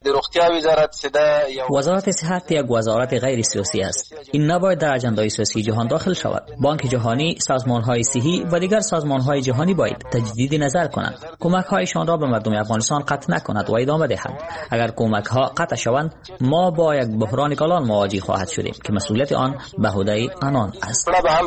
وزارت صحت یک وزارت غیر سیاسی است. این نباید در اجندای سیاسی جهان داخل شود. بانک جهانی، سازمان‌های صحی و دیگر سازمان‌های جهانی باید تجدید نظر کنند. کمک‌هایشان را به مردم افغانستان قطع نکند و ادامه دهند. اگر کمک‌ها قطع شوند، ما با یک بحران کلان مواجه خواهد شدیم که مسئولیت آن به عهده آنان است.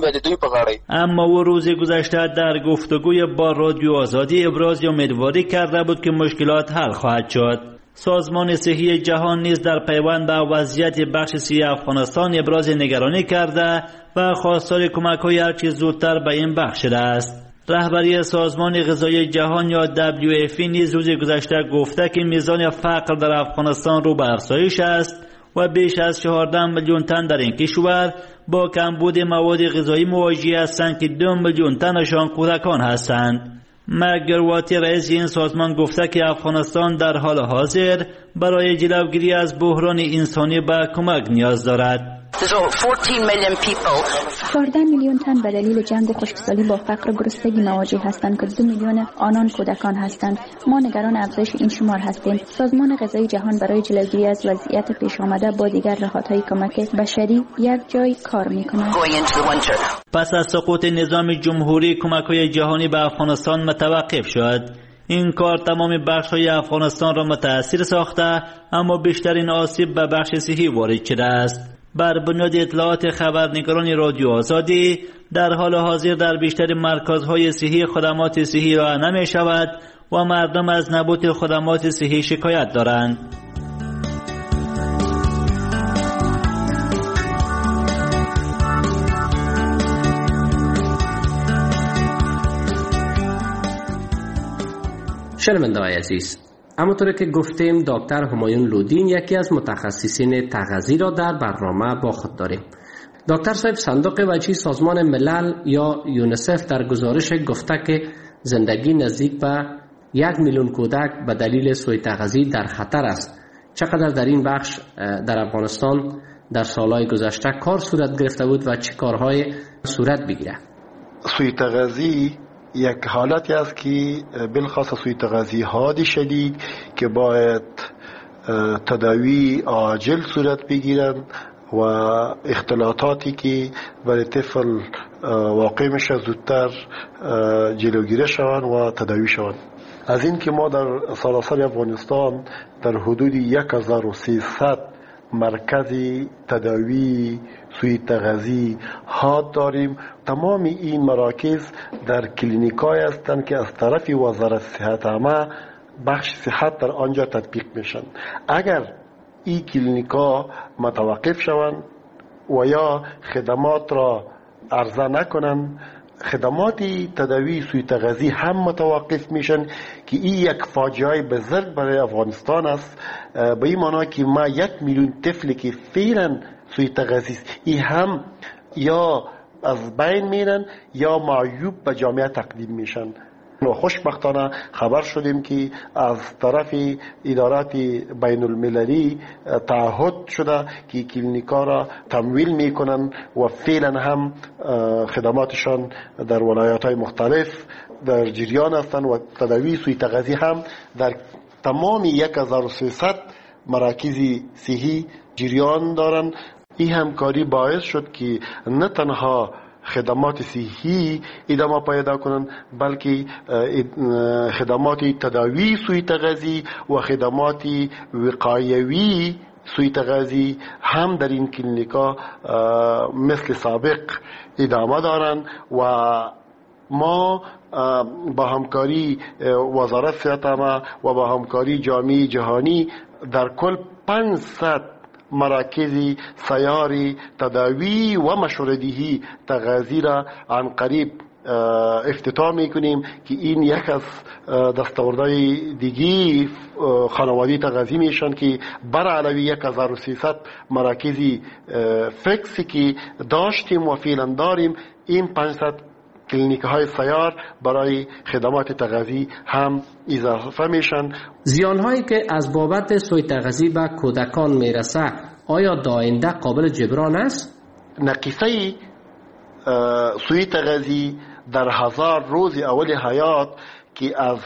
اما او روز گذشته در گفتگوی با رادیو آزادی ابراز امیدواری کرده بود که مشکلات حل خواهد شد. سازمان صحی جهان نیز در پیوند به وضعیت بخش صحی افغانستان ابراز نگرانی کرده و خواستار کمک‌های هرچه زودتر به این بخش شده است. رهبری سازمان غذایی جهان یا دبلیو اف ای نیز روز گذشته گفته که میزان فقر در افغانستان رو به افزایش است و بیش از چهارده میلیون تن در این کشور با کمبود مواد غذایی مواجه هستند که دو میلیون تنشان کودکان هستند. مگرواتی رئیس این سازمان گفته که افغانستان در حال حاضر برای جلوگیری از بحران انسانی به کمک نیاز دارد. چهارده میلیون تن به دلیل جنگ و خشکسالی با فقر و گرسنگی مواجه هستند که دو میلیون آنان کودکان هستند. ما نگران افزایش این شمار هستیم. سازمان غذایی جهان برای جلوگیری از وضعیت پیش آمده با دیگر نهادهای کمک بشری یک جای کار می‌کند. پس از سقوط نظام جمهوری، کمک‌های جهانی به افغانستان متوقف شد. این کار تمام بخش‌های افغانستان را متأثر ساخته، اما بیشترین آسیب به بخش صحی وارد شده است. بر بنیاد اطلاعات خبرنگاران رادیو آزادی، در حال حاضر در بیشتر مرکزهای صحی خدمات صحی را نمی شود و مردم از نبود خدمات صحی شکایت دارند. شنونده‌های عزیز، همونطور که گفتیم دکتر همایون لودین یکی از متخصصین تغذیه را در برنامه با خود داریم. دکتر صاحب، صندوق وجهی سازمان ملل یا یونیسف در گزارش گفته که زندگی نزدیک به یک میلیون کودک به دلیل سوء تغذیه در خطر است. چقدر در این بخش در افغانستان در سالهای گذشته کار صورت گرفته بود و چه کارهای صورت بگیره؟ سوء تغذیه یک حالتی است که بالخاص سوء تغذیه حاد شدید که باید تداوی عاجل صورت بگیرند و اختلاطاتی که برای طفل واقع میشه زودتر جلوگیری شوند و تداوی شوند. از این که ما در سراسر افغانستان در حدود یک هزار و سیصد مرکزی تداوی سوء تغذیه حاد داریم. تمام این مراکز در کلینیکای هستند که از طرف وزارت صحت عامه بخش صحت در آنجا تطبیق میشن. اگر این کلینیکا متوقف شوند و یا خدمات را عرضه نکنند خدمات تداوی سوی تغذی هم متوقف میشن که این یک فاجعه بزرگ برای افغانستان است. به این معنی که ما یک میلیون طفلی که فعلا سوی تغذی است، این هم یا از بین میرن یا معیوب به جامعه تقدیم میشن. و خوشبختانه خبر شدیم که از طرف ادارات بین المللی تعهد شده که کلینیکا را تمویل میکنن و فعلا هم خدماتشان در ولایات های مختلف در جریان هستند و تداوی سوی تغذی هم در تمام یک هزار و سیصد مراکز صحی جریان دارند. این همکاری باعث شد که نه تنها خدمات صحی ادامه پیدا کنند بلکه خدمات تداوی سوی تغذی و خدمات وقایوی سوی تغذی هم در این کلینیکا مثل سابق ادامه دارند و ما با همکاری وزارت صحت عامه و با همکاری جامعه جهانی در کل پانصد مراکز سیاری تداوی و مشوردهی تغذی را عن قریب افتتاح میکنیم که این یک از دستاوردهای دیگی خانوادی تغذی میشن که بر علاوه یک هزار و سیصد مراکز فکسی که داشتیم و فعلا داریم، این پانصد کلینیک های سیار برای خدمات تغذی هم اضافه میشن. زیان هایی که از بابت سوی تغذی به کودکان میرسه آیا در آینده قابل جبران است؟ نقیصه سوی تغذی در هزار روز اول حیات که از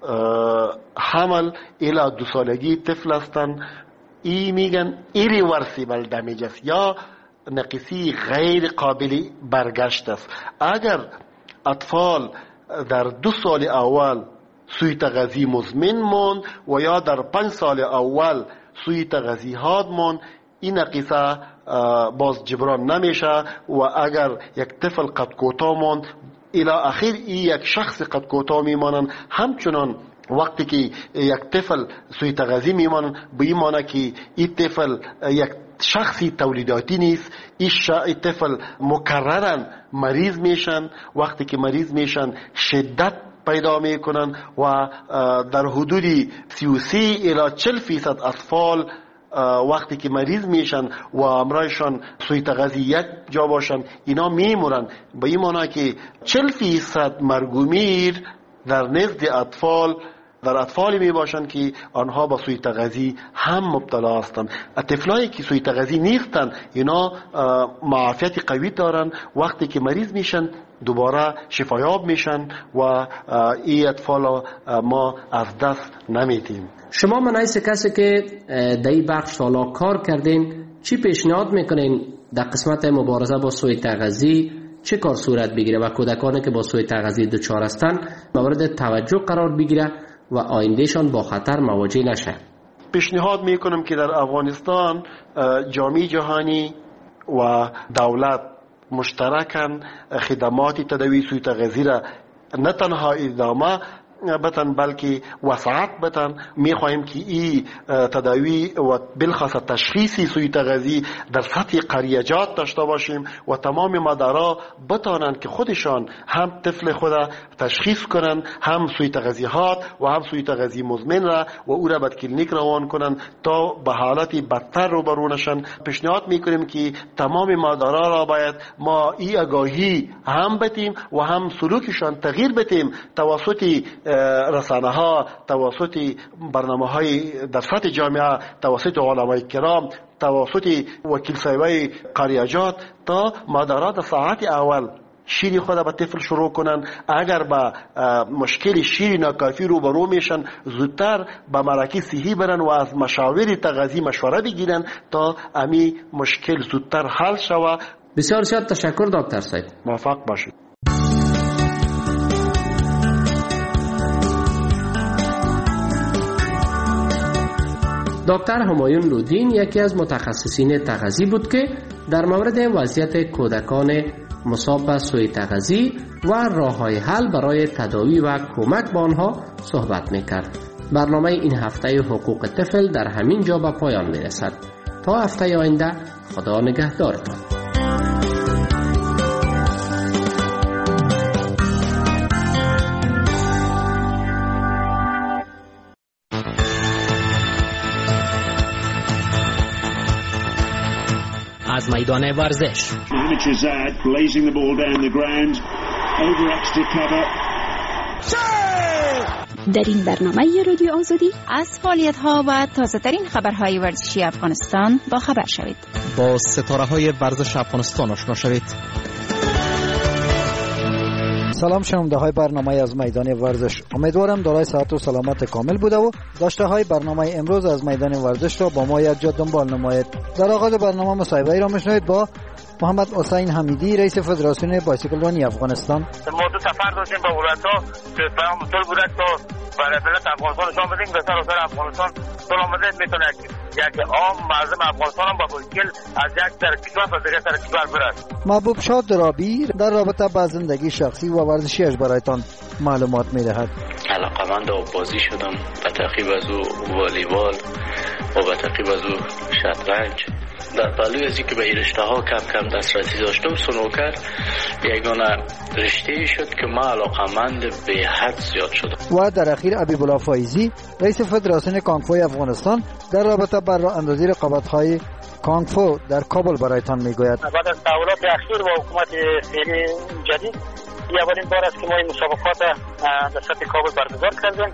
حمل الى دو سالگی طفل هستند، ای میگن irreversible damage است یا نقیصی غیر قابل برگشت است. اگر اطفال در دو سال اول سوی تغذی مزمن موند و یا در پنج سال اول سوی تغذی حاد موند، این نقیصه باز جبران نمیشه و اگر یک طفل قد کوتاه موند الی اخیر این یک شخص قد کوتاه میمانند. همچنان وقتی که یک طفل سوی تغذی میمانند به این معنی که این طفل یک شخصی تولیداتی نیست، این طفل مکررن مریض میشن. وقتی که مریض میشن شدت پیدا میکنن و در حدود سی و سه الی چهل فیصد اطفال وقتی که مریض میشن و امرایشان سوی تغذی یک جا باشن اینا میمورن. به این معنی که چهل فیصد مرگومیر در نزد اطفال در اطفالی می باشند که آنها با سوی تغذی هم مبتلا هستند. طفلایی که سوی تغذی نیستند اینا معافیت قوی دارند، وقتی که مریض میشن دوباره شفایاب میشن و این اطفال ما از دست نمیدیم. شما من حیث کسی که در این بخش سالا کار کردین چی پیشنهاد میکنین در قسمت مبارزه با سوی تغذی چه کار صورت بگیره و کودکانی که با سوی تغذی دچار هستند مورد توجه قرار بگیره و آیندهشان با خطر مواجه نشه؟ پیشنهاد میکنم که در افغانستان جامعه جهانی و دولت مشترکاً خدمات تداوی سوی تغذی را نه تنها ادامه بتن بلکه وسعت بتن. میخواهیم که این تداوی و بالخاص تشخیصی سوی تغذی در سطح قریجات داشته باشیم و تمام مدارا بتانند که خودشان هم طفل خود تشخیص کنند، هم سوی تغذیات و هم سوی تغذی مزمن را و او را به کلینیک روان کنند تا به حالتی بدتر روبرو نشن. پیشنهاد میکنیم که تمام مدارا را باید ما این آگاهی هم بدیم و هم سلوکشان تغییر بدیم توسط رسانه ها، توسط برنامه های در سطح جامعه، توسط علمای کرام، توسط وکیل صاحبای قریجات تا مادرات ساعت اول شیر خود به طفل شروع کنن. اگر با مشکل شیر ناکافی روبرو میشن زودتر به مراکز صحی برن و از مشاور تغذی مشوره بگیرن تا امی مشکل زودتر حل شود. بسیار زیاد تشکر دکتر صاحب. موفق باشید. دکتر همایون لودین یکی از متخصصین تغذی بود که در مورد وضعیت کودکان مصاب به سوء تغذی و راه‌های حل برای تداوی و کمک به آنها صحبت می‌کرد. برنامه این هفته حقوق طفل در همین جا به پایان می‌رسد. تا هفته آینده خدا نگهدارتان. از میدان ورزش. در این برنامه رادیو آزادی از فعالیت‌ها و تازه‌ترین خبرهای ورزشی افغانستان با خبر شوید. با ستاره‌های ورزش افغانستان آشنا شوید. سلام شنونده های برنامه از میدان ورزش. امیدوارم دارای صحت و سلامت کامل بوده و داشته های برنامه امروز از میدان ورزش را با ما یک جا دنبال نمایید. در آغاز برنامه مصاحبه را میشنوید با محمد حسین حمیدی، رئیس فدراسیون بایسیکل رانی افغانستان. موضوع سفر داشتیم به ولایت‌ها که پیام طول بود تا برای ملت افغانستان نشان بدیم به سراسر افغانستان طول آمده میتونه یک عام مردم افغانستان هم با بایسیکل از یک سر کشور به دیگر سر کشور برد. محبوب شاد درابی در رابطه با زندگی شخصی و ورزشیش برایتان معلومات میدهد. علاقمند آببازی شدم، به تعقیب از او والیبال و به تعقیب از او شطرنج. در پهلوی از اینکه به این رشته ها کم کم دسترسی داشتم، سنوکر یگانه رشته شد که ما علاقمند به حد زیاد شدم. و در اخیر حبیب الله فایزی، رئیس فدراسیون کانگفوی افغانستان، در رابطه با راه اندازی رقابت‌های کانگفو در کابل برایتان میگوید. بعد از تحولات اخیر با حکومت فعلی جدید، این اولین بار است که ما این مسابقات در سطح کابل برگزار کردیم.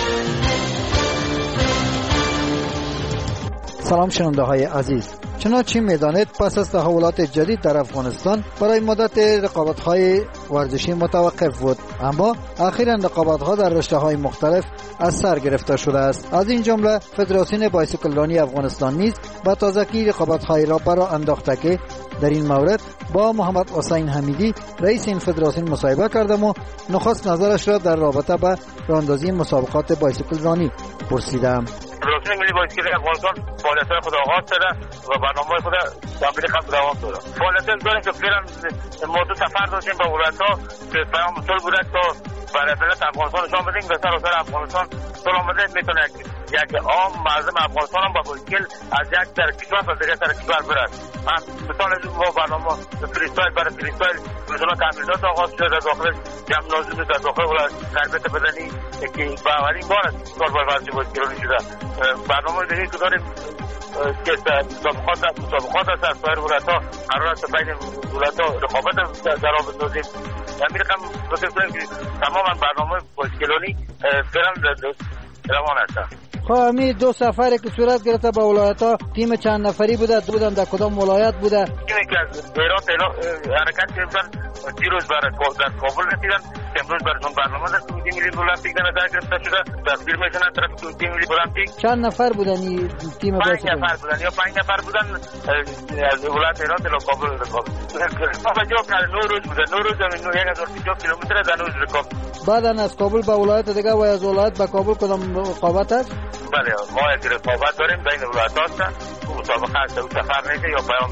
سلام شنونده های عزیز. چنانچه میدانید پس از تحولات جدید در افغانستان برای مدت رقابت‌های ورزشی متوقف بود، اما اخیراً رقابت‌ها در رشته‌های مختلف از سر گرفته شده است. از این جمله فدراسیون بایسیکل رانی افغانستان نیز به تازگی رقابت‌های را برا انداخته که در این مورد با محمد حسین حمیدی، رئیس این فدراسیون مصاحبه کردم و نخست نظرش را در رابطه با راهاندازی مسابقات بایسیکل رانی پرسیدم. فدراسیون ملی بایسیکل افغانستان فعالیت‌های خود آغاز کرده و برنامه‌های خود در ملی خط دوام داره. فعالیت‌هایی داریم که فعلا موضوع سفر داشتیم به ولایت‌ها که پیام طول بود تا برای ملت افغانستان نشان بدیم به سراسر افغانستان طول آمده میتونه یک عام مردم افغانستان هم با بایسیکل از یک سر کشور به دیگر سر کشور برد. مثال از ما برنامه فریستایل برای فریستایل روزانه تمرینات آغاز شده در داخل جمنازیوم در داخل ولایت تربیت بدنی که به اولین بار است کار بر ورزش بایسیکل رانی شده. برنامه دیگه که داریم که مسابقات مسابقات است از سایر ولایت‌ها قرار است بین ولایت‌ها رقابت در راه بندازیم. همین رقم فکر کنیم که تماما برنامه بایسیکلانی فعلا روان است. خب همین دو سفری که صورت گرفته به ولایت‌ها تیم چند نفری بوده؟ بودن در کدام ولایت بوده؟ تیمی که از هرات حرکت کردن دیروز برای در کابل رسیدن، امروز برایشون برنامه در کمیته ملی المپیک در نظر گرفته شده. تصویر میشن از طرف کمیته ملی المپیک. چند نفر بودن این تیم پنج نفر بودن یا پنج نفر بودن از ولایت هرات تا کابل رسیدن. ما جا کار نو روز بوده. نو روز همین یک هزار و پنجاه کیلومتر از نوز رکاب. بعدن از کابل به ولایت دیگه و از ولایت به کابل کدام رقابت است؟ بله ما یک رقابت داریم بین ولایت‌ها است. مسابقه است، سفر نیست یا پیام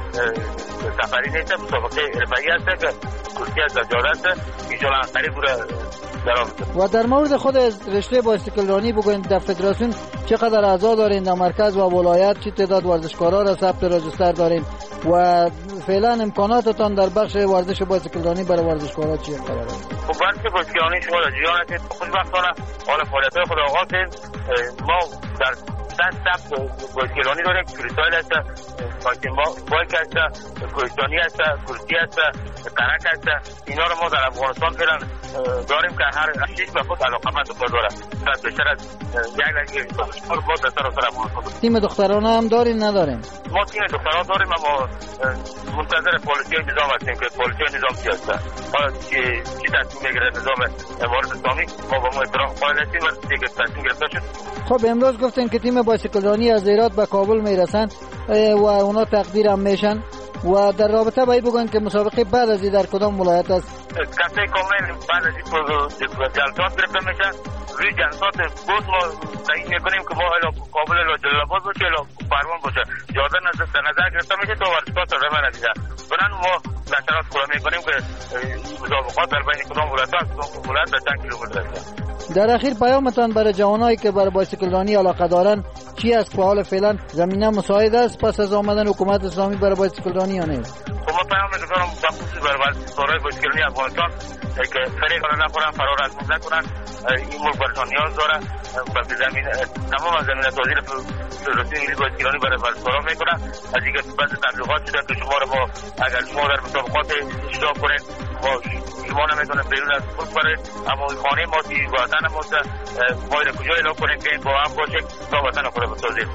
سفری نیست، مسابقه حرفه‌ای است که کرسی است، جاده است که جلو قریب بوده درآمد. و در مورد خود رشته بایسیکل رانی بگوین در فدراسیون چقدر اعضا دارین؟ در مرکز و ولایت چه تعداد ورزشکارا را ثبت راجستر دارین و فعلا امکاناتتان در بخش ورزش بایسیکل رانی برای ورزشکارا چیه قرار است؟ خب ورزش بایسیکل رانی شما در جریان هستید. خوشبختانه حالا فعالیت‌های خود آغاز شد. ما در دست ثبت بایسیکل رانی داریم، فریستایل است، بایک است، کوهستانی است، کرسی است، ترک است. اینا رو ما در افغانستان فعلا داریم که هر شش به خود علاقمند داره. در بیشتر از یک یک باشکار بود در سراسر افغانستان. تیم دخترانه هم داریم نداریم؟ ما تیم دخترانه داریم اما منتظر پالیسی نظام هستیم که پالیسی نظام چی است. حالا چی چی تصمیم میگیره نظام امارات اسلامی ما با ما احترام قائل هستیم و دیگه تصمیم گرفته شد. خب امروز گفتن که تیم بایسیکل رانی از هرات به کابل میرسن و اونا تقدیر هم میشن و در رابطه با این بگن که مسابقه بعد از این در کدام ولایت است؟ کسی کامل بعد از این جلسات گرفته میشن. روی جلسات بود ما تعیین میکنیم که ما الا کابل الا جلال آباد باشه الا پروان باشه. جاده نظر در نظر گرفته میشه تا ورزشکار سرگرم نشده. بنان ما نشرات کلا میکنیم که مسابقات در بین کدام ولایت است، کدام ولایت در چند کیلومتر است. در اخیر پیامتان برای جوانایی که بر بایسکل رانی علاقه دارند چی است که حال فعلا زمینه مساعد است پس از آمدن حکومت اسلامی برای بایسکل رانی یا نه؟ ما پیام می‌دارم با خصوص برای ورزشکارای بایسکل رانی افغانستان که فریق را نخورن، فرار از ملت کنن. این ملک برشان نیاز داره و زمین تمام زمین توزیع فدراسیون ملی بایسکل رانی برای ورزشکارا میکنه. از اینکه بعض تبلیغات شده که شما را با اگر شما در مسابقات اشتراک کنید ما شما نمیتونه بیرون از ملک برای اما خانه ما تی وطن ما ما را کجا اعلام کنیم که با هم باشه تا وطن خود بسازیم.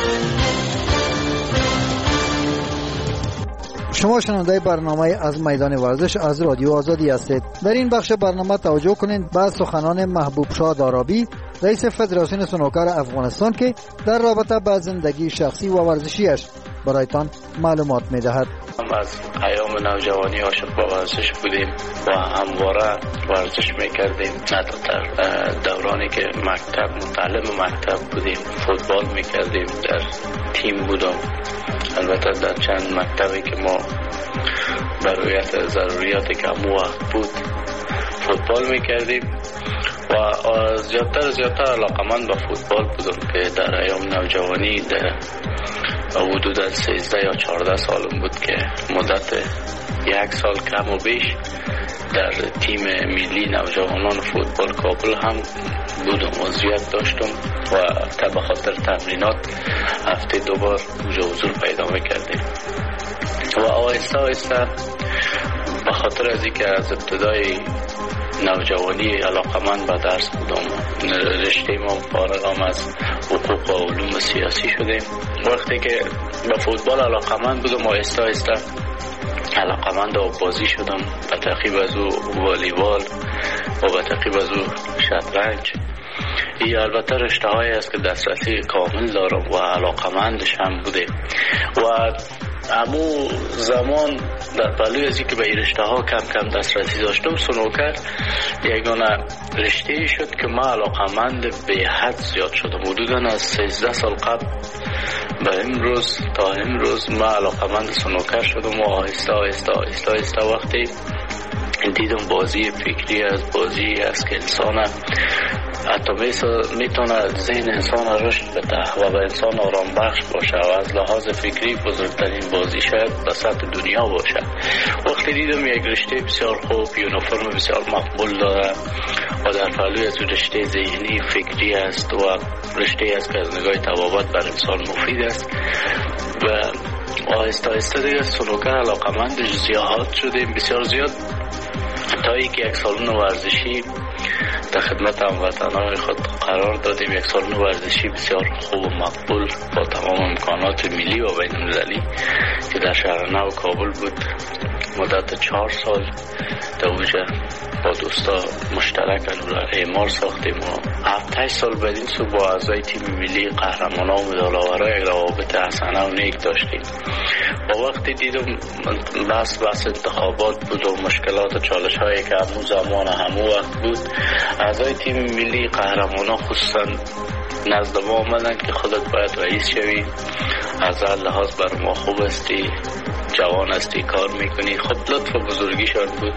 شما شنونده برنامه از میدان ورزش از رادیو آزادی هستید. در این بخش برنامه توجه کنید به سخنان محبوب شاه دارابی رئیس فدراسیون سنوکر افغانستان که در رابطه با زندگی شخصی و ورزشیش برایتان معلومات می‌دهد. از ایام نوجوانی عاشق به ورزش بودیم و همواره ورزش میکردیم. حتی در دورانی که مکتب متعلم مکتب بودیم فوتبال میکردیم، در تیم بودم. البته در چند مکتبی که ما برای ضروریات که همون وقت بود فوتبال میکردیم و زیادتر زیادتر علاقمند به فوتبال بودم که در ایام نوجوانی در حدود سیزده یا چهارده سالم بود که مدت یک سال کم و بیش در تیم ملی نوجوانان فوتبال کابل هم بودم و زیاد داشتم و تا به خاطر تمرینات هفته دو بار اونجا حضور پیدا میکردیم و آهسته آهسته به خاطر از اینکه از ابتدای نوجوانی علاقمند به درس بودم، رشته ما فارغم از حقوق و علوم سیاسی شدیم. وقتی که به فوتبال علاقمند بودم آهسته آهسته علاقمند بازی شدم، به تعقیب از او والیبال و به تعقیب از او شطرنج. این البته رشته هایی است که دسترسی کامل دارم و علاقمندش هم بوده و امو زمان در پهلوی از که به این رشته ها کم کم دسترسی داشتم، سنوکر یگانه رشته شد که ما علاقمند به حد زیاد شدم. حدوداً از سیزده سال قبل به امروز تا امروز ما علاقمند سنوکر شدم و آهسته آهسته آهسته آهسته وقتی دیدم بازی فکری از بازی از که انسان حتی میتونه ذهن انسان رشد بده و به انسان آرام بخش باشه و از لحاظ فکری بزرگترین بازی شاید به سطح دنیا باشه. وقتی دیدم یک رشته بسیار خوب، یونیفرم بسیار مقبول داره و در پهلوی از رشته ذهنی فکری است و رشته است که از نگاه طبابت بر انسان مفید است و آهسته آهسته دیگه سنوکر علاقمندش زیاد شدیم، بسیار زیاد، تا اینکه یک سالن ورزشی در خدمت هموطنان خود قرار دادیم. یک سالن ورزشی بسیار خوب و مقبول با تمام امکانات ملی و بین المللی که در شهر نو کابل بود. مدت چهار سال در اونجا با دوستا مشترکاً را اعمار ساختیم و هفت هشت سال بعد این سو با اعضای تیم ملی قهرمانان و مدال‌آورای روابط حسنه و نیک داشتیم. با وقتی دیدم بس بس انتخابات بود و مشکلات و چالش هایی که همون زمان همون وقت بود، اعضای تیم ملی قهرمانان خصوصا نزد ما آمدن که خودت باید رئیس شوی، از هر لحاظ بر ما خوب استی، جوان هستی، کار میکنی. خب لطف و بزرگیشان بود.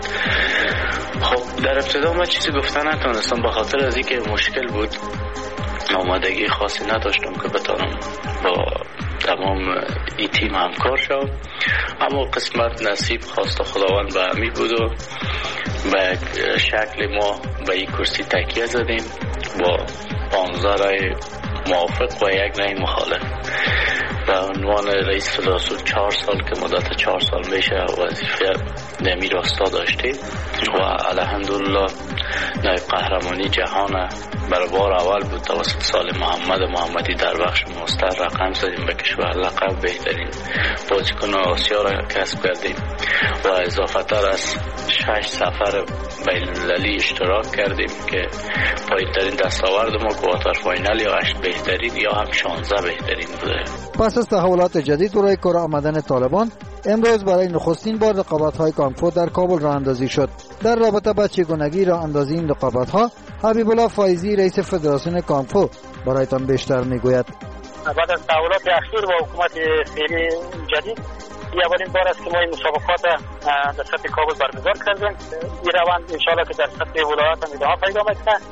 خب در ابتدا من چیزی گفتن نتونستم به خاطر از اینکه مشکل بود، آمادگی خاصی نداشتم که بتانم با تمام این تیم همکار شد. اما قسمت نصیب خواست خداوند به همی بود و به شکل ما به این کرسی تکیه زدیم با پانزده رای موافق و یک رای مخالف. به عنوان رئیس فدراسیون چهار سال که مدت چهار سال میشه وظیفه نمی راستا داشتیم و الحمدلله نایب قهرمانی جهان برای بار اول بود توسط سال محمد محمدی در بخش مستر رقم زدیم به کشور. لقب بهترین بازیکن آسیا را کسب کردیم و اضافه تر از شش سفر بین المللی اشتراک کردیم که پایین‌ترین دستاورد ما کوارتر فاینال یا هشت بهترین یا هم شانزده بهترین بوده. پس از تحولات جدید برای کار آمدن طالبان، امروز برای نخستین بار رقابت‌های کانگفو در کابل راه اندازی شد. در رابطه با چگونگی راه اندازی این رقابت‌ها، حبیب الله فایزی رئیس فدراسیون کانگفو برایتان بیشتر میگوید. بعد از تحولات اخیر با حکومت فعلی جدید، این اولین بار است که ما این مسابقات در سطح کابل برگزار کردیم. این روند انشاءالله که در سطح ولایات هم ادامه پیدا می‌کنه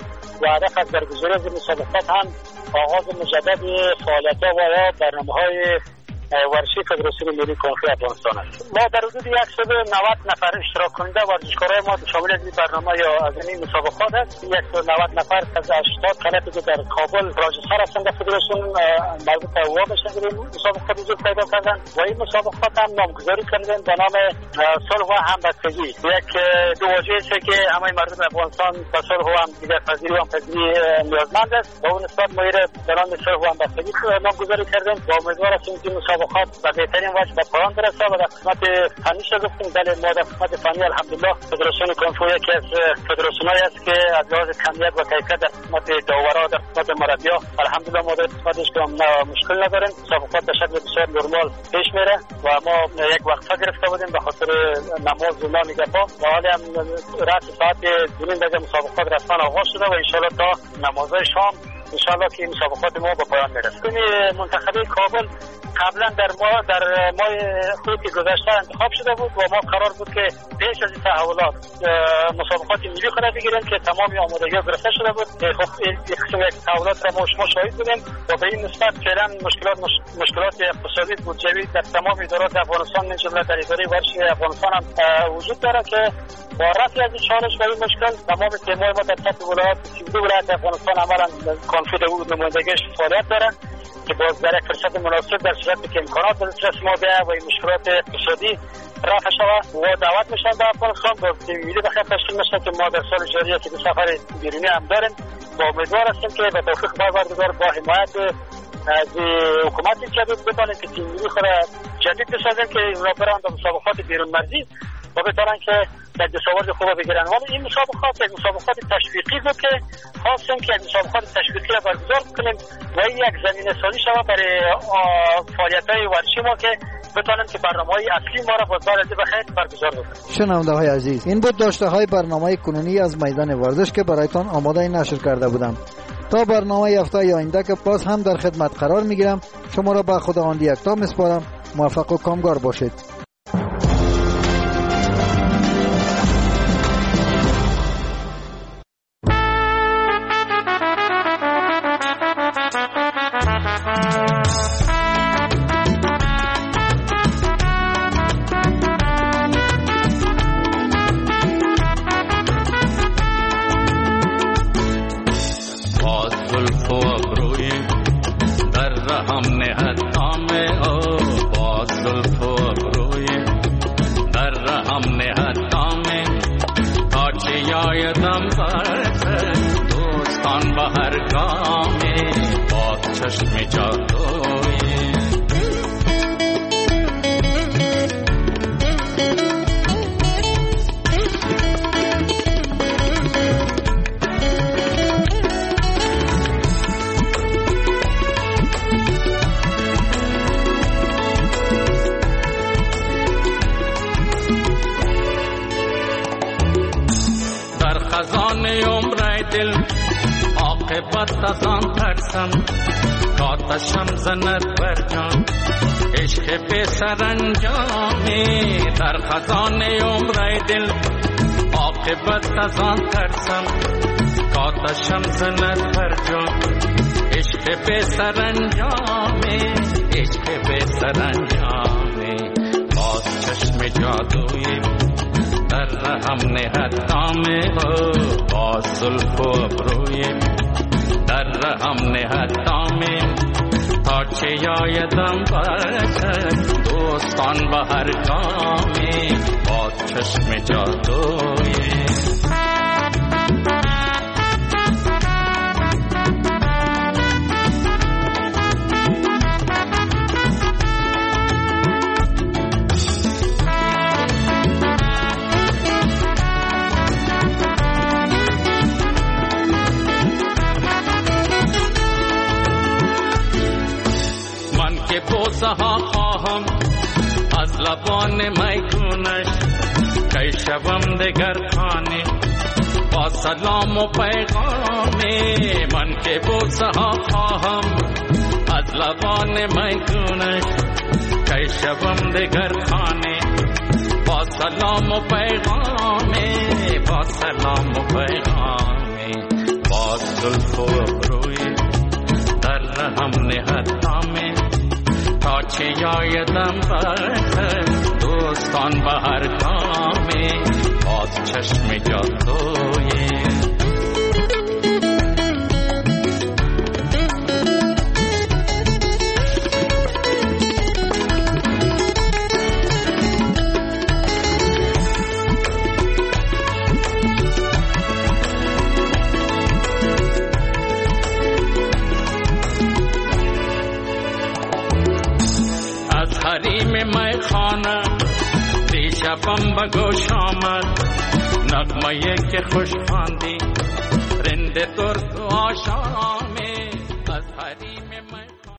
و هدف از برگزاری از مسابقات هم آغاز مجدد فعالیت‌ها و یا برنامه‌های ورزشی فدراسیون ملی کنفی افغانستان است. ما در حدود صد و نود نفر اشتراک کننده ورزشکارای ما شامل از این برنامه یا از این مسابقات است. صد و نود نفر از هشتاد کلبی که در کابل راجستر هستند در فدراسیون مربوط به او بشن در این مسابقات حضور پیدا کردن و این مسابقات هم نامگذاری کردن به نام صلح و همبستگی. یک دو واژه است که همه مردم افغانستان به صلح و همدیگرپذیری و همپذیری نیازمند است و اون نسبت ما به نام صلح و همبستگی نامگذاری کردیم و امیدوار هستیم که مسابقات و بهترین وجه به پایان برسه و در قسمت فنی شده گفتیم بله ما در قسمت فنی الحمدلله فدراسیون کنفو یکی از فدراسیونایی است که از لحاظ کمیت و کیفیت در قسمت داورا در قسمت مربی‌ها الحمدلله ما در قسمتش که مشکل نداریم. مسابقات به شکل بسیار نرمال پیش میره و ما یک وقفه گرفته بودیم به خاطر نماز و نام گپا و حالا هم رأس ساعت دو نیم دقیقه مسابقات رسما آغاز شده و ان شاء الله تا نمازهای شام ان شاء الله که مسابقات ما به پایان میرسه. تیم منتخب کابل قبلا در ما در ماه خرداد گذشته انتخاب شده بود و ما قرار بود که پیش از این تحولات مسابقات ملی خود بگیریم که تمام آمادگی‌ها گرفته شده بود. خب این قسم یک تحولات را ما شما شاهد بودیم و به این نسبت فعلا مشکلات مش... مشکلات اقتصادی بودجوی در تمام ادارات افغانستان من جمله در اداره ورزشی افغانستان هم وجود داره که با رفع از این چالش و این مشکل تمام تیم‌های ما در سطح ولایات سی و دو ولایت افغانستان عملاً کانفید بود نمایندگیش فعالیت داره که باز در یک فرصت مناسب در صورتی که امکانات به دست ما بیاید و این مشکلات اقتصادی رفع شود و دعوت میشن به افغانستان با تیم ملی بخیر تشکیل میشه که ما در سال جاری که دو سفر بیرونی هم داریم و امیدوار هستیم که به توفیق پروردگار با حمایت از حکومت جدید بتونیم که تیم ملی خود جدید بسازیم که اونا برن به مسابقات بیرون مرزی و بتونن که یک دستاورد خوب بگیرن. ولی این مسابقات یک مسابقات تشویقی بود که خواستیم که یک مسابقات تشویقی را برگزار کنیم و این یک زمینه سازی شود برای فعالیت‌های ورزشی ما که بتونیم که برنامه‌های اصلی ما را باز از بخیر برگزار بکنیم. شنونده‌های عزیز، این بود داشته‌های برنامه کنونی از میدان ورزش که برایتان آماده نشر کرده بودم. تا برنامه هفته آینده که باز هم در خدمت قرار میگیرم شما را به خداوند یکتا میسپارم. موفق و کامگار باشید. بستان ترسم کاتشم زند بر جان عشق به سرانجامی در خزان عمر دل عاقبت از آن ترسم کاتشم زند بر جان عشق به سرانجامی عشق به سرانجامی باز چشم جادویی در رحم نهد دامه باز زلف و ابروی در رحم نهد دامه تا چه یایدم برکت دوستان به هر گامی باز چشم جادویی بوسه ها خواهم از لبان میگونش کی شوم دگر خانه با سلام و پیغامی من که بوسه ها خواهم از لبان میگونش کی شوم دگر خانه با سلام و پیغامی با سلام و پیغامی با باز زلف و ابروی در رهم نهد نامه تا چه یایدم بر دوستان به هر گامه باز چشم جادوی حریم می خانه دیشبم به گوش آمد نغمه که خوش خواندی رند ترک و آشامه از حریم می